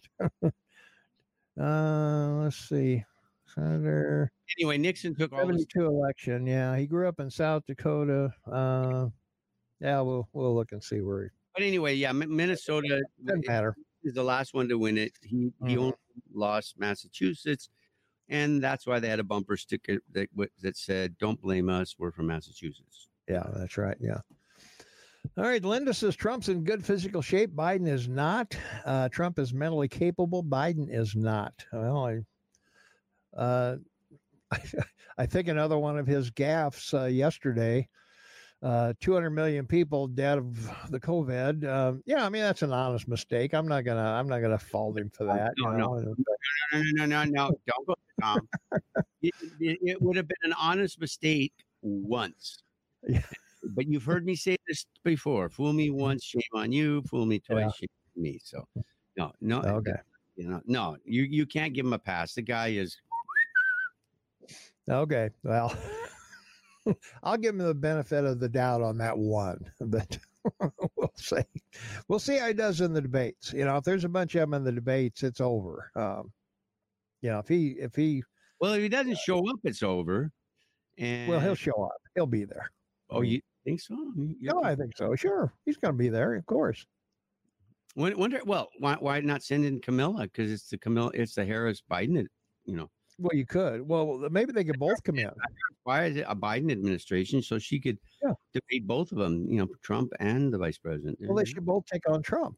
uh, let's see. Senator anyway, Nixon took all the seventy-two election. Yeah, he grew up in South Dakota. Uh, yeah, we'll we'll look and see where he But anyway, yeah, Mi- Minnesota doesn't matter. is the last one to win it. He he Mhm. only lost Massachusetts, and that's why they had a bumper sticker that w- that said, "Don't blame us. We're from Massachusetts." Yeah, that's right. Yeah. All right. Linda says Trump's in good physical shape. Biden is not. Uh, Trump is mentally capable. Biden is not. Well, I, uh, I think another one of his gaffes uh, yesterday. Uh, two hundred million people dead of the COVID. Um, yeah, I mean that's an honest mistake. I'm not gonna. I'm not gonna fault him for that. No, you no. know? No, no, no, no, no, no. Don't go, Tom. it, it, it would have been an honest mistake once. Yeah. But you've heard me say this before. Fool me once, shame on you. Fool me twice, Yeah. shame on me. So, no, no, Okay. you know, no, you you can't give him a pass. The guy is. Okay. Well, I'll give him the benefit of the doubt on that one, but we'll see. We'll see how he does in the debates. You know, if there's a bunch of them in the debates, it's over. Um, you know, if he if he Well, if he doesn't show up, it's over. And well, he'll show up. He'll be there. Oh, you think so? No, I think so. Sure, he's going to be there, of course. Wonder. Well, why why not send in Camilla? Because it's the Camilla, it's the Harris Biden. You know. Well, you could. Well, maybe they could both come in. Why is it a Biden administration so she could yeah. debate both of them? You know, Trump and the vice president. Well, they should both take on Trump.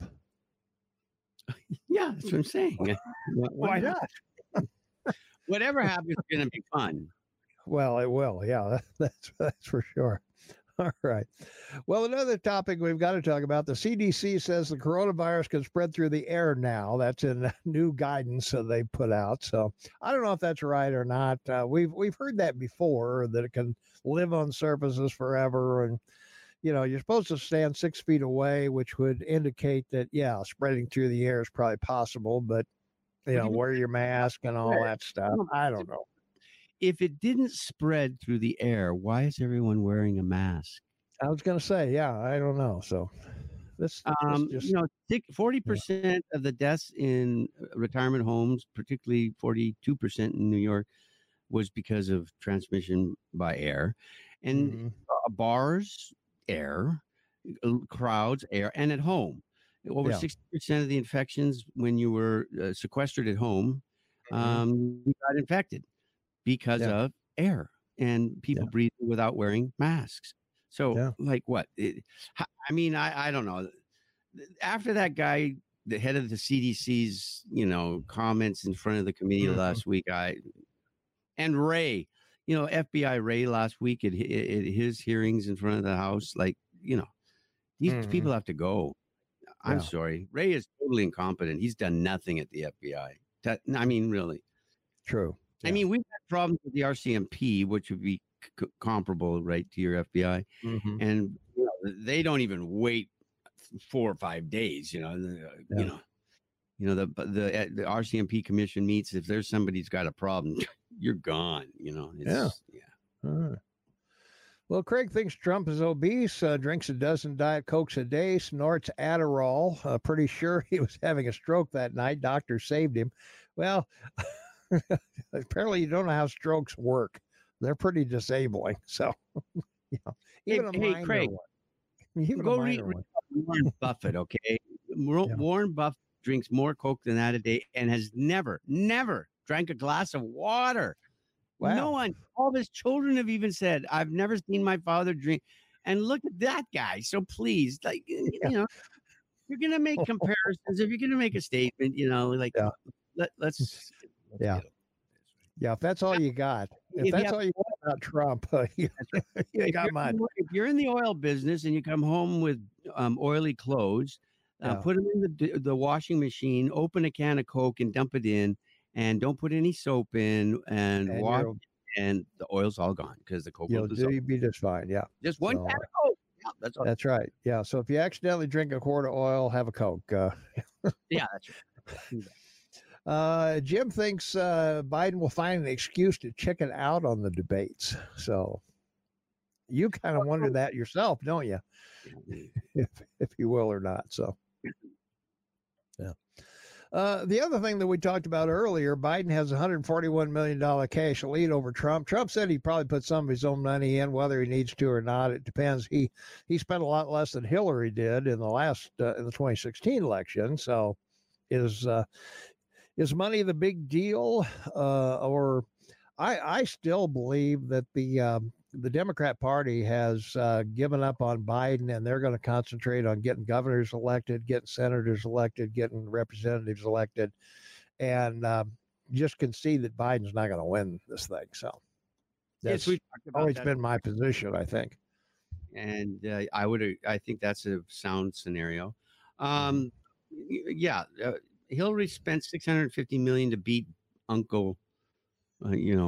Yeah, that's what I'm saying. Why, Why not? not? Whatever happens is going to be fun. Well, it will. Yeah, that's that's for sure. All right. Well, another topic we've got to talk about. The C D C says the coronavirus can spread through the air now. That's in new guidance that they put out. So I don't know if that's right or not. Uh, we've we've heard that before, that it can live on surfaces forever, and you know you're supposed to stand six feet away, which would indicate that yeah, spreading through the air is probably possible. But you know, wear your mask and all that stuff. I don't know. If it didn't spread through the air, why is everyone wearing a mask? I was going to say, yeah, I don't know. So this, um, this just, you know, forty percent yeah. of the deaths in retirement homes, particularly forty-two percent in New York, was because of transmission by air. And mm-hmm. uh, bars, air, crowds, air, and at home. Over yeah. sixty percent of the infections when you were uh, sequestered at home, mm-hmm. um, you got infected. Because yeah. of air and people yeah. breathing without wearing masks. So, yeah. like what? It, I mean, I, I don't know. After that guy, the head of the C D C's, you know, comments in front of the committee mm-hmm. last week, I and Ray, you know, F B I Ray last week at, at his hearings in front of the House, like, you know, these mm-hmm. people have to go. I'm yeah. sorry. Ray is totally incompetent. He's done nothing at the F B I. I mean, really. True. Yeah. I mean, we've had problems with the R C M P, which would be c- comparable, right, to your F B I, mm-hmm. and you know, they don't even wait four or five days. You know, the, yeah. you know, you know the the the R C M P commission meets. If there's somebody's got a problem, you're gone. You know, it's, yeah, yeah. All right. Well, Craig thinks Trump is obese, uh, drinks a dozen Diet Cokes a day, snorts Adderall. Uh, pretty sure he was having a stroke that night. Doctor saved him. Well. Apparently, you don't know how strokes work. They're pretty disabling. So, you know, even hey, a hey Craig, one. Even go a read, one. read Warren Buffett. Okay, Warren yeah. Buffett drinks more Coke than that a day, and has never, never drank a glass of water. Wow. No one. All of his children have even said, "I've never seen my father drink." And look at that guy. So please, like, yeah. you know, you're gonna make comparisons. If you're gonna make a statement, you know, like, yeah. let, let's. Yeah. Yeah. If that's all you got, if, if that's you all you got about Trump, uh, you, you got mine. If you're in the oil business and you come home with um, oily clothes, uh, yeah. put them in the, the washing machine, open a can of Coke and dump it in, and don't put any soap in and, and wash, and the oil's all gone because the Coke will dissolve. You'll be just fine. Yeah. Just one so, can of Coke. Yeah, that's, all. That's right. Yeah. So if you accidentally drink a quart of oil, have a Coke. Uh, yeah, that's right. Uh, Jim thinks uh, Biden will find an excuse to chicken out on the debates. So you kind of wonder that yourself, don't you? if if you will or not. So yeah. Uh, the other thing that we talked about earlier, Biden has one hundred forty-one million dollars cash lead over Trump. Trump said he probably put some of his own money in, whether he needs to or not. It depends. He he spent a lot less than Hillary did in the last uh, in the twenty sixteen election. So is uh, is money the big deal? Uh, or I I still believe that the um, the Democrat Party has uh, given up on Biden, and they're going to concentrate on getting governors elected, getting senators elected, getting representatives elected, and um, just concede that Biden's not going to win this thing. So that's yes, always that. been my position, I think. And uh, I would, I think that's a sound scenario. Um, mm-hmm. Yeah, uh, Hillary spent six hundred fifty million dollars to beat Uncle, uh, you know,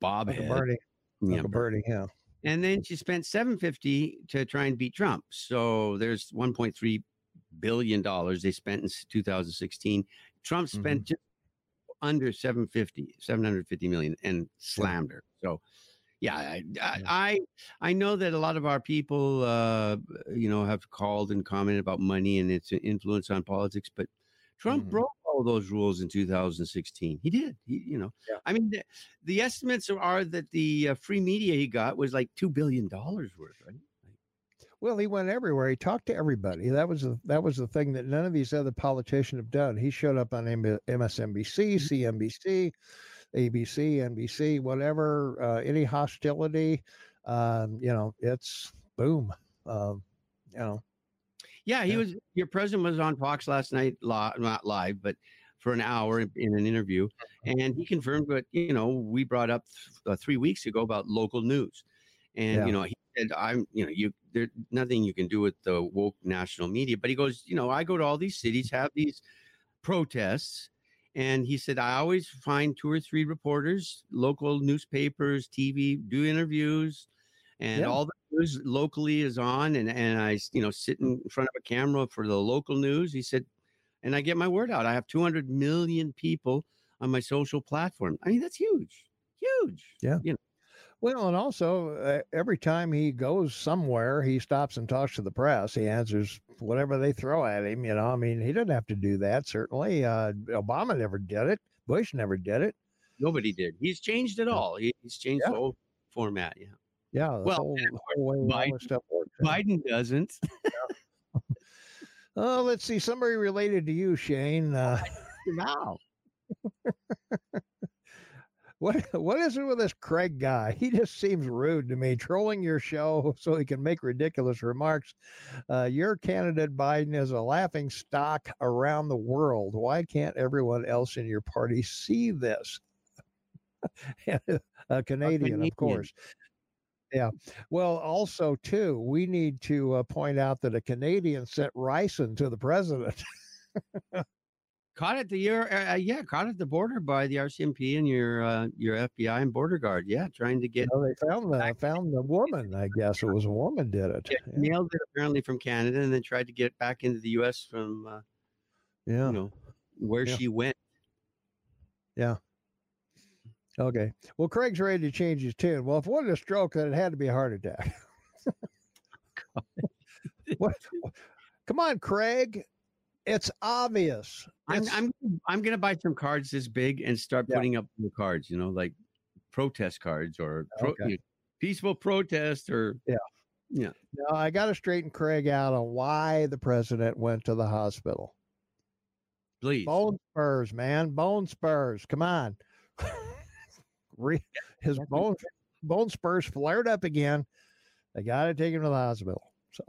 Bob Uncle Head. Bernie. Yeah, Uncle Bernie, yeah. and then she spent seven hundred fifty to try and beat Trump. So there's one point three billion dollars they spent in two thousand sixteen. Trump spent Mhm. just under seven hundred fifty, seven hundred fifty million and slammed her. So yeah, I, I, Yeah. I I know that a lot of our people, uh, you know, have called and commented about money and its influence on politics, but Trump Mhm. broke all those rules in two thousand sixteen. He did. He, you know, Yeah. I mean, the, the estimates are that the uh, free media he got was like two billion dollars worth, right? Well, he went everywhere. He talked to everybody. That was the that was the thing that none of these other politicians have done. He showed up on M S N B C, C N B C, A B C, N B C, whatever. Uh, any hostility, um, you know, it's boom. Um, you know, Yeah, he Yeah. was. Your president was on Fox last night, li- not live, but for an hour in, in an interview, and he confirmed what you know we brought up th- uh, three weeks ago about local news, and Yeah. you know he said, "I'm, you know, you there's nothing you can do with the woke national media," but he goes, "You know, I go to all these cities, have these protests." And he said, I always find two or three reporters, local newspapers, T V, do interviews, and Yeah. all the news locally is on. And, and I, you know, sit in front of a camera for the local news. He said, and I get my word out. I have two hundred million people on my social platform. I mean, that's huge, huge. Yeah. You know, Well, and also uh, every time he goes somewhere, he stops and talks to the press. He answers whatever they throw at him. You know, I mean, he doesn't have to do that. Certainly, uh, Obama never did it. Bush never did it. nobody did. He's changed it Yeah. all. He, he's changed Yeah. the whole format. Yeah. Yeah, the Well, whole, and of the course, whole way all Biden, this stuff works. yeah. Biden doesn't. Oh, let's see. Somebody related to you, Shane. Uh, Wow. what what is it with this Craig guy? He just seems rude to me, trolling your show so he can make ridiculous remarks. Uh, your candidate Biden is a laughing stock around the world. Why can't everyone else in your party see this? A Canadian, Canadian. of course. Yeah. Well, also too, we need to uh, point out that a Canadian sent ricin to the president. Caught at the year, uh, yeah, caught at the border by the R C M P and your uh, your F B I and border guard. Yeah, trying to get Oh, they found the found the woman. I guess it was a woman did it. yeah, Yeah. nailed it apparently from Canada, and then tried to get back into the U S from uh, Yeah. you know where Yeah. she went. Yeah. Okay. Well, Craig's ready to change his tune. Well, if it wasn't a stroke, then it had to be a heart attack. what? Come on, Craig. It's obvious. I'm It's, I'm I'm gonna buy some cards this big and start Yeah. putting up the cards. You know, like protest cards or pro, Okay. you know, peaceful protest or Yeah. yeah. no, I got to straighten Craig out on why the president went to the hospital. Please. Bone spurs, man. Bone spurs. Come on. Re- His That's bone bone spurs flared up again. They got to take him to the hospital. So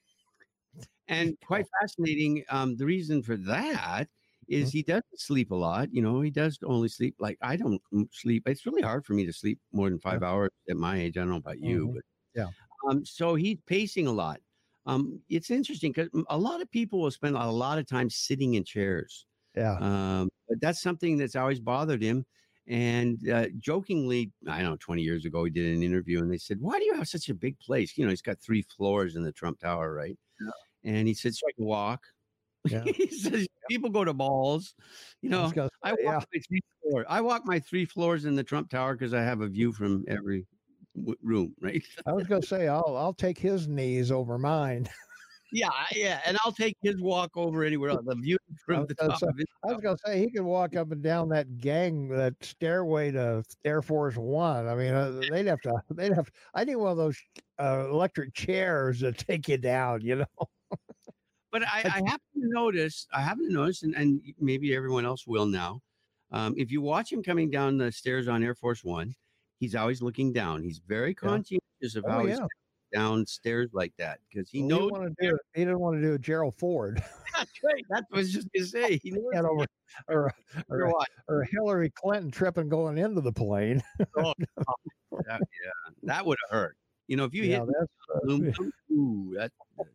And quite fascinating. Um, the reason for that is Mhm. he doesn't sleep a lot. You know, he does only sleep like I don't m- sleep. It's really hard for me to sleep more than five hours at my age. I don't know about you, Mhm. but Yeah. Um, so he's pacing a lot. Um, it's interesting because a lot of people will spend a lot of time sitting in chairs. yeah. Um, but that's something that's always bothered him. And uh, jokingly, I don't know, twenty years ago, he did an interview and they said, why do you have such a big place? You know, he's got three floors in the Trump Tower, right? Yeah. And he said, so I can walk. Yeah. He says, people go to malls. You I was know, gonna I say, walk yeah. my three floors. I walk my three floors in the Trump Tower because I have a view from every w- room, right? I was gonna say I'll I'll take his knees over mine. Yeah, yeah, and I'll take his walk over anywhere else. The view I from was the gonna top say, of his I was gonna say he could walk up and down that gang that stairway to Air Force One. I mean, uh, they'd have to they'd have. I need one of those uh, electric chairs to take you down. You know. But I, I happen to notice, I happen to notice, and, and maybe everyone else will now. Um, if you watch him coming down the stairs on Air Force One, he's always looking down. He's very Yeah. conscientious of Oh how he's yeah. downstairs like that because he Well, he knows. want to do it. He didn't want to do a Gerald Ford That's right. That's what I was just gonna say. He knows. head over, or Or or, what? or Hillary Clinton tripping going into the plane. Oh, that, yeah, that would have hurt. You know, if you Yeah, hit that's uh, aluminum, ooh, that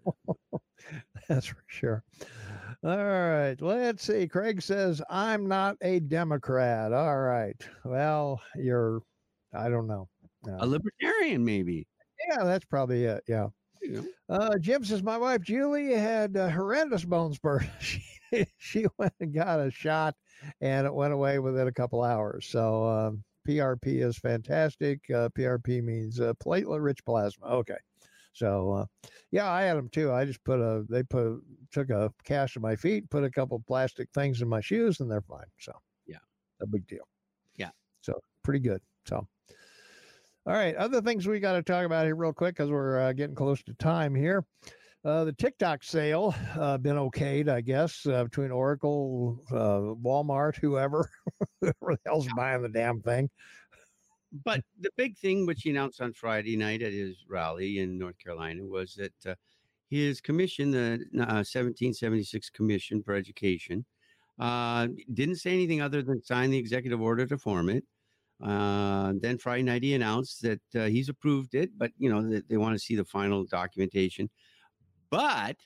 that's for sure. All right, let's see. Craig says I'm not a Democrat. All right. Well, you're I don't know. A Uh, libertarian, maybe. yeah, that's probably it. Yeah. You know? Uh, Jim says my wife Julie had a horrendous bone spur. she, she went and got a shot, and it went away within a couple hours. So um, P R P is fantastic. Uh, P R P means uh, platelet-rich plasma. Okay, so uh, yeah, I had them too. I just put a they put took a cast of my feet, put a couple plastic things in my shoes, and they're fine. So yeah, no big deal. Yeah, so pretty good. So. All right, other things we got to talk about here real quick because we're uh, getting close to time here. Uh, the TikTok sale uh, been okayed, I guess, uh, between Oracle, uh, Walmart, whoever, whoever the hell's buying the damn thing. But the big thing, which he announced on Friday night at his rally in North Carolina, was that uh, his commission, the uh, seventeen seventy-six Commission for Education, uh, didn't say anything other than sign the executive order to form it. Uh, then Friday night he announced that uh, he's approved it, but you know that they want to see the final documentation. But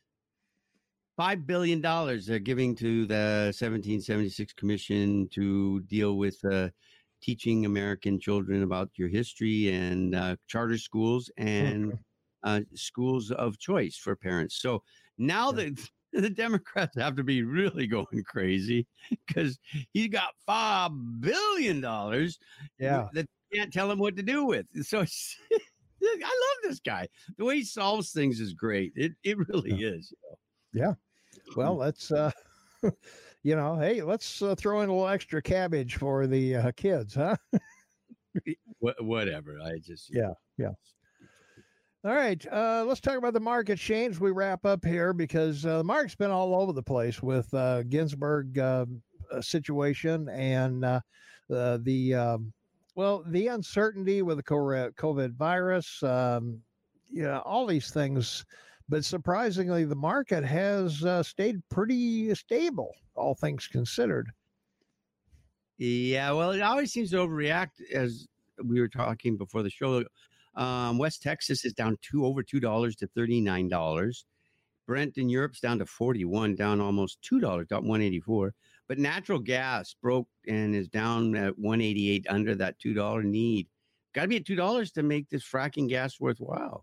five billion dollars they're giving to the seventeen seventy-six Commission to deal with uh, teaching American children about your history and uh, charter schools and uh, schools of choice for parents. So now that the Democrats have to be really going crazy because he's got five billion dollars. Yeah, that can't tell him what to do with. So it's, I love this guy. The way he solves things is great. It it really yeah. is. Yeah. Well, let's uh, you know, hey, let's uh, throw in a little extra cabbage for the uh, kids, huh? Wh- whatever. I just yeah, yeah. All right, uh, let's talk about the market change. We wrap up here because uh, the market's been all over the place with uh, Ginsburg uh, situation and uh, uh, the um, well, the uncertainty with the COVID virus. Um, you know, all these things, but surprisingly, the market has uh, stayed pretty stable, all things considered. Yeah, well, it always seems to overreact, as we were talking before the show. Um, West Texas is down two over two dollars to thirty nine dollars. Brent in Europe's down to forty one, down almost two dollars, down one eighty four. But natural gas broke and is down at one eighty eight, under that two dollar need. Got to be at two dollars to make this fracking gas worthwhile.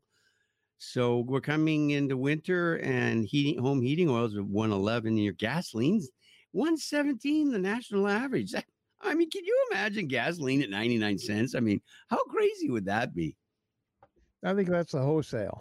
So we're coming into winter, and heating home heating oils are one eleven, and your gasoline's one seventeen, the national average. I mean, can you imagine gasoline at ninety-nine cents? I mean, how crazy would that be? I think that's the wholesale.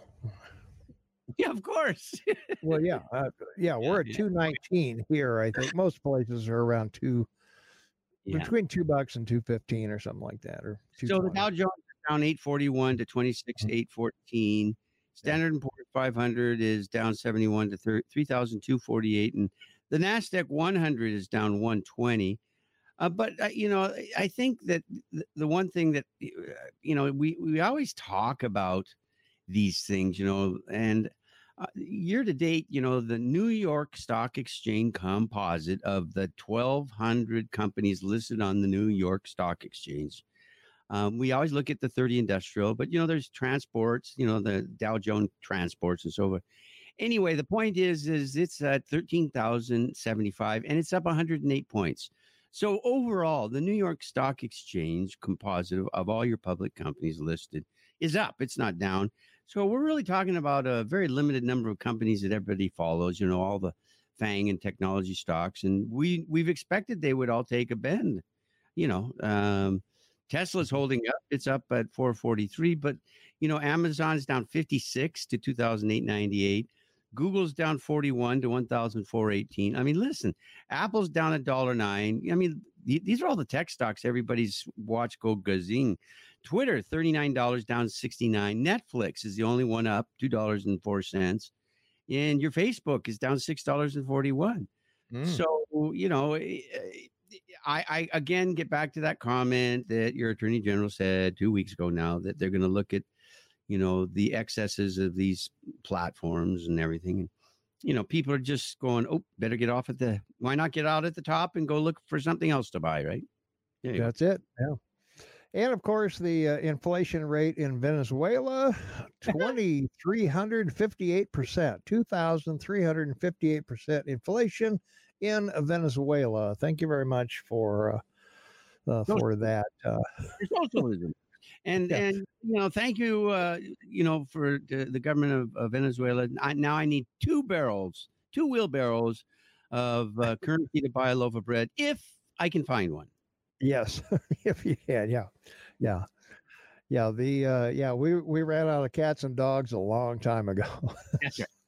Yeah, of course. Well, yeah, uh, yeah, we're at yeah. two nineteen here. I think most places are around two, yeah. between two bucks and two fifteen or something like that. Or so the Dow Jones is down eight forty one to twenty six eight fourteen. Standard and Poor's five hundred is down seventy one to three thousand two forty eight, and the Nasdaq one hundred is down one twenty. Uh, but, uh, you know, I think that the, the one thing that, uh, you know, we, we always talk about these things, you know, and uh, year to date, you know, the New York Stock Exchange composite of the twelve hundred companies listed on the New York Stock Exchange. Um, we always look at the thirty industrial, but, you know, there's transports, you know, the Dow Jones transports and so forth. Anyway, the point is, is it's at thirteen thousand seventy-five and it's up one hundred eight points. So overall, the New York Stock Exchange composite of, of all your public companies listed is up. It's not down. So we're really talking about a very limited number of companies that everybody follows, you know, all the FANG and technology stocks. And we, we've expected they would all take a bend. You know, um, Tesla's holding up. It's up at four forty-three. But, you know, Amazon's down fifty-six to two thousand eight hundred ninety-eight. Google's down forty-one to one thousand four hundred eighteen. I mean, listen, Apple's down a dollar nine. I mean, th- these are all the tech stocks everybody's watch go gazing. Twitter, thirty-nine dollars, down sixty-nine. Netflix is the only one up, two dollars and four cents. And your Facebook is down six dollars and forty-one. Mm. So, you know, I, I again get back to that comment that your attorney general said two weeks ago now that they're going to look at, you know, the excesses of these platforms and everything. And, you know, people are just going, oh, better get off at the, why not get out at the top and go look for something else to buy, right? That's it. Yeah. And of course, the uh, inflation rate in Venezuela, two thousand three hundred fifty-eight percent, two thousand three hundred fifty-eight percent inflation in Venezuela. Thank you very much for uh, for that. Uh, Socialism. And yeah. and you know, thank you, uh, you know, for the, the government of, of Venezuela. I, now I need two barrels, two wheelbarrows of uh, currency to buy a loaf of bread if I can find one. Yes, if you can, yeah, yeah, yeah. The uh, yeah, we we ran out of cats and dogs a long time ago. That's right.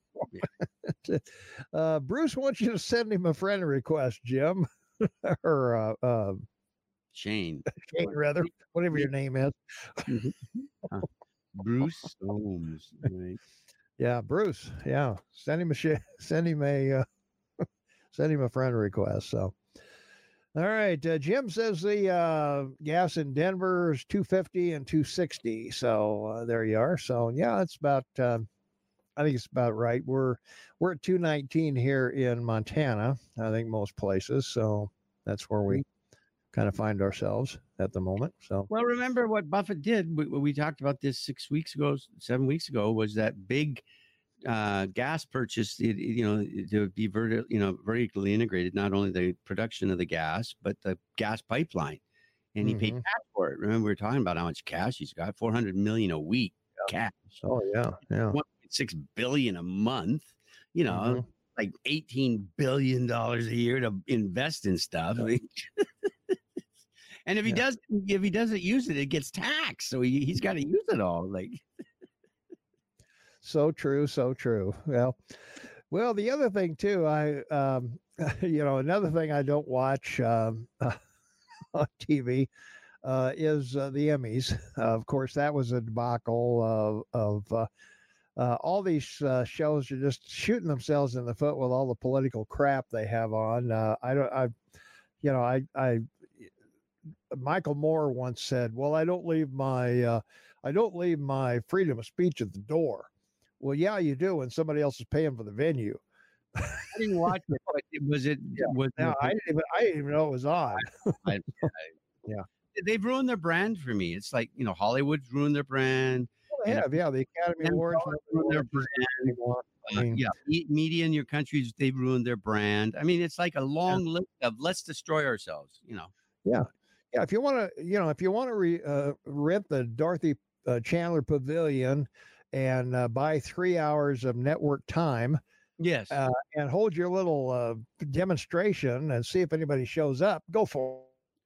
uh, Bruce wants you to send him a friend request, Jim, or uh, uh, Shane. Shane, rather, whatever your name is. uh, Bruce Holmes. Right. Yeah, Bruce. Yeah, send him a sh- send him a uh, send him a friend request. So, all right. Uh, Jim says the uh, gas in Denver is two fifty and two sixty. So uh, there you are. So yeah, it's about. Uh, I think it's about right. We're we're at two nineteen here in Montana. I think most places. So that's where we kind of find ourselves at the moment. So well, remember what Buffett did? We, we talked about this six weeks ago, seven weeks ago. Was that big uh, gas purchase? It, you know, to be verti- you know vertically integrated, not only the production of the gas, but the gas pipeline. And he mm-hmm. paid cash for it. Remember, we were talking about how much cash he's got: four hundred million a week yeah. cash. Oh yeah, yeah. Six billion a month, you know, mm-hmm. like eighteen billion dollars a year to invest in stuff. Yeah. And if he yeah. does, if he doesn't use it, it gets taxed. So he, he's got to use it all. Like, so true, so true. Well, well, the other thing too, I, um, you know, another thing I don't watch um, uh, on T V uh, is uh, the Emmys. Uh, of course, that was a debacle of. of uh, Uh, all these uh, shows are just shooting themselves in the foot with all the political crap they have on. Uh, I don't, I, you know, I, I, Michael Moore once said, "Well, I don't leave my, uh, I don't leave my freedom of speech at the door." Well, yeah, you do, when somebody else is paying for the venue. I didn't watch it, but was it? Yeah. Was no, I didn't even, I didn't even know it was on. I, I, yeah, they've ruined their brand for me. It's like, you know, Hollywood's ruined their brand. They have, yeah, the Academy Awards ruined their brand. I mean, uh, yeah, media in your countries, they've ruined their brand. I mean, it's like a long yeah. list of let's destroy ourselves, you know. Yeah, yeah. If you want to, you know, if you want to re, uh, rent the Dorothy uh, Chandler Pavilion and uh, buy three hours of network time, yes, uh, and hold your little uh, demonstration and see if anybody shows up, go for it.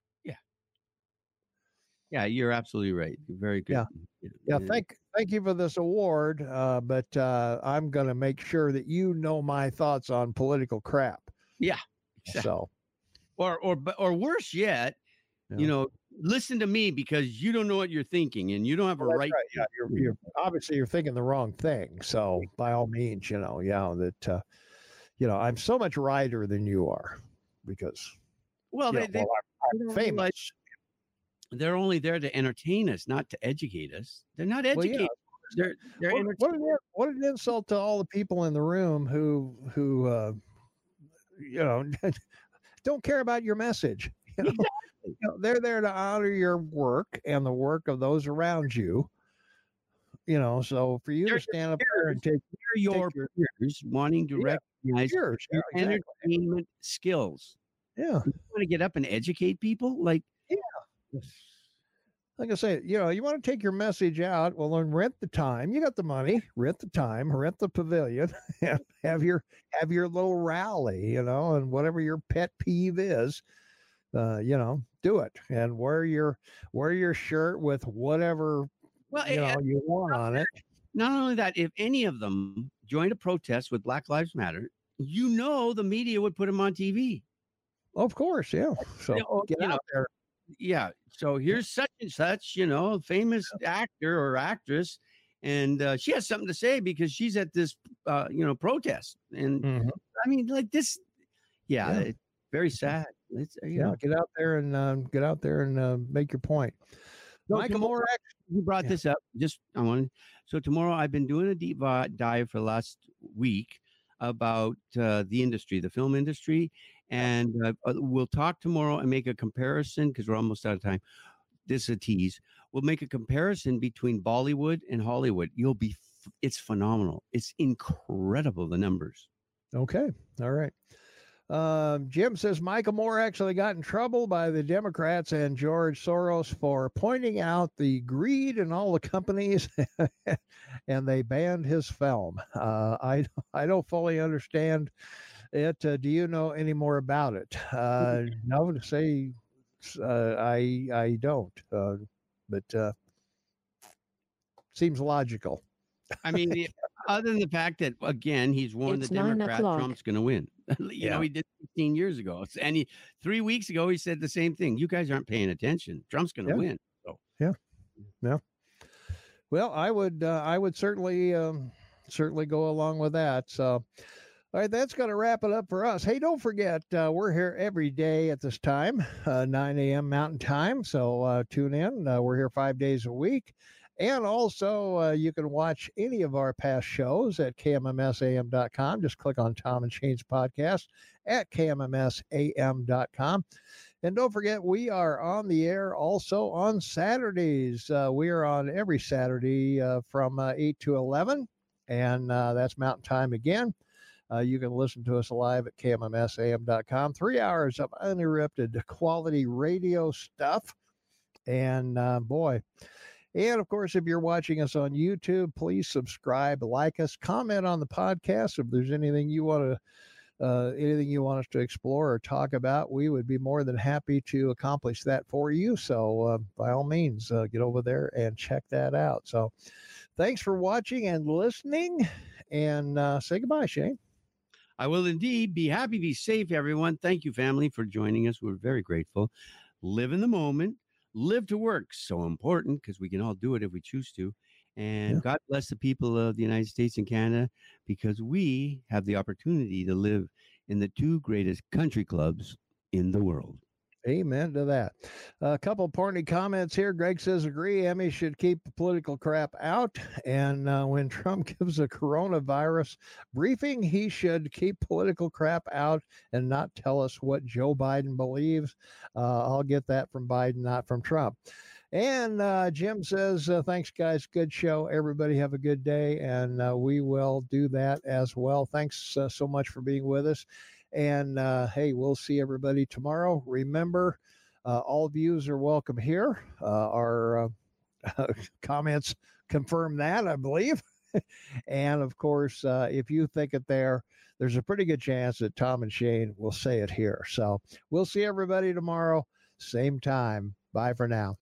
Yeah, you're absolutely right. Very good. Yeah, yeah. Thank, thank you for this award, uh, but uh, I'm going to make sure that you know my thoughts on political crap. Yeah. Exactly. So, or or or worse yet, yeah. you know, listen to me because you don't know what you're thinking and you don't have a well, right. right. Yeah, you're, you're obviously you're thinking the wrong thing. So by all means, you know, yeah, that uh, you know, I'm so much righter than you are because well, they, know, they, well I'm, I'm famous. Like, they're only there to entertain us, not to educate us. They're not educating. Well, yeah. They're they're what, what, an, what an insult to all the people in the room who who uh, you know don't care about your message. You know? Exactly. You know, they're there to honor your work and the work of those around you. You know, so for you they're to stand up there and take your take peers wanting to yeah, recognize peers, your yeah, exactly. entertainment skills. Yeah, you want to get up and educate people, like yeah. Like I say, you know, you want to take your message out. Well, then rent the time. You got the money. Rent the time. Rent the pavilion. And have your have your little rally. You know, and whatever your pet peeve is, uh, you know, do it and wear your wear your shirt with whatever well you it, know you want on it. Not only that, if any of them joined a protest with Black Lives Matter, you know, the media would put them on T V. Of course, yeah. So you know, get you out know, there. Yeah. So here's such and such, you know, famous actor or actress, and uh, she has something to say because she's at this, uh, you know, protest. And mm-hmm. I mean, like this, yeah, yeah. It's very sad. It's, you yeah, know. get out there and uh, get out there and uh, make your point. No, Michael Moore, you brought yeah. this up. Just I want. So tomorrow, I've been doing a deep dive for the last week about uh, the industry, the film industry. And uh, we'll talk tomorrow and make a comparison because we're almost out of time. This is a tease. We'll make a comparison between Bollywood and Hollywood. You'll be, it's phenomenal. It's incredible, the numbers. Okay. All right. Um, Jim says Michael Moore actually got in trouble by the Democrats and George Soros for pointing out the greed in all the companies, and they banned his film. Uh, I I don't fully understand it. Uh, do you know any more about it? Uh, no, to say uh, I I don't, uh, but uh, seems logical. I mean, the, other than the fact that again he's warned It's the nine Democrat o'clock. Trump's going to win. you Yeah. know, he did fifteen years ago, and he three weeks ago he said the same thing. You guys aren't paying attention. Trump's going to Yeah. win. So Yeah, yeah. Well, I would uh, I would certainly um, certainly go along with that. So. All right, that's going to wrap it up for us. Hey, don't forget, uh, we're here every day at this time, uh, nine a.m. Mountain Time. So uh, tune in. Uh, we're here five days a week. And also, uh, you can watch any of our past shows at K M M S A M dot com. Just click on Tom and Shane's podcast at K M M S A M dot com. And don't forget, we are on the air also on Saturdays. Uh, we are on every Saturday uh, from uh, eight to eleven, and uh, that's Mountain Time again. Uh, you can listen to us live at K M M S A M dot com. Three hours of uninterrupted quality radio stuff. And uh, boy, and of course, if you're watching us on YouTube, please subscribe, like us, comment on the podcast. If there's anything you want to, uh, anything you want us to explore or talk about, we would be more than happy to accomplish that for you. So uh, by all means, uh, get over there and check that out. So thanks for watching and listening, and uh, say goodbye, Shane. I will indeed. Be happy, be safe, everyone. Thank you, family, for joining us. We're very grateful. Live in the moment, live to work. So important, because we can all do it if we choose to. And Yeah. God bless the people of the United States and Canada, because we have the opportunity to live in the two greatest country clubs in the world. Amen to that. A couple of porny comments here. Greg says, agree, Emmy should keep the political crap out. And uh, when Trump gives a coronavirus briefing, he should keep political crap out and not tell us what Joe Biden believes. Uh, I'll get that from Biden, not from Trump. And uh, Jim says, uh, thanks, guys. Good show. Everybody have a good day. And uh, we will do that as well. Thanks uh, so much for being with us. And uh, hey, we'll see everybody tomorrow. Remember, uh, all views are welcome here. Uh, our uh, comments confirm that, I believe. And of course, uh, if you think it there, there's a pretty good chance that Tom and Shane will say it here. So we'll see everybody tomorrow, same time. Bye for now.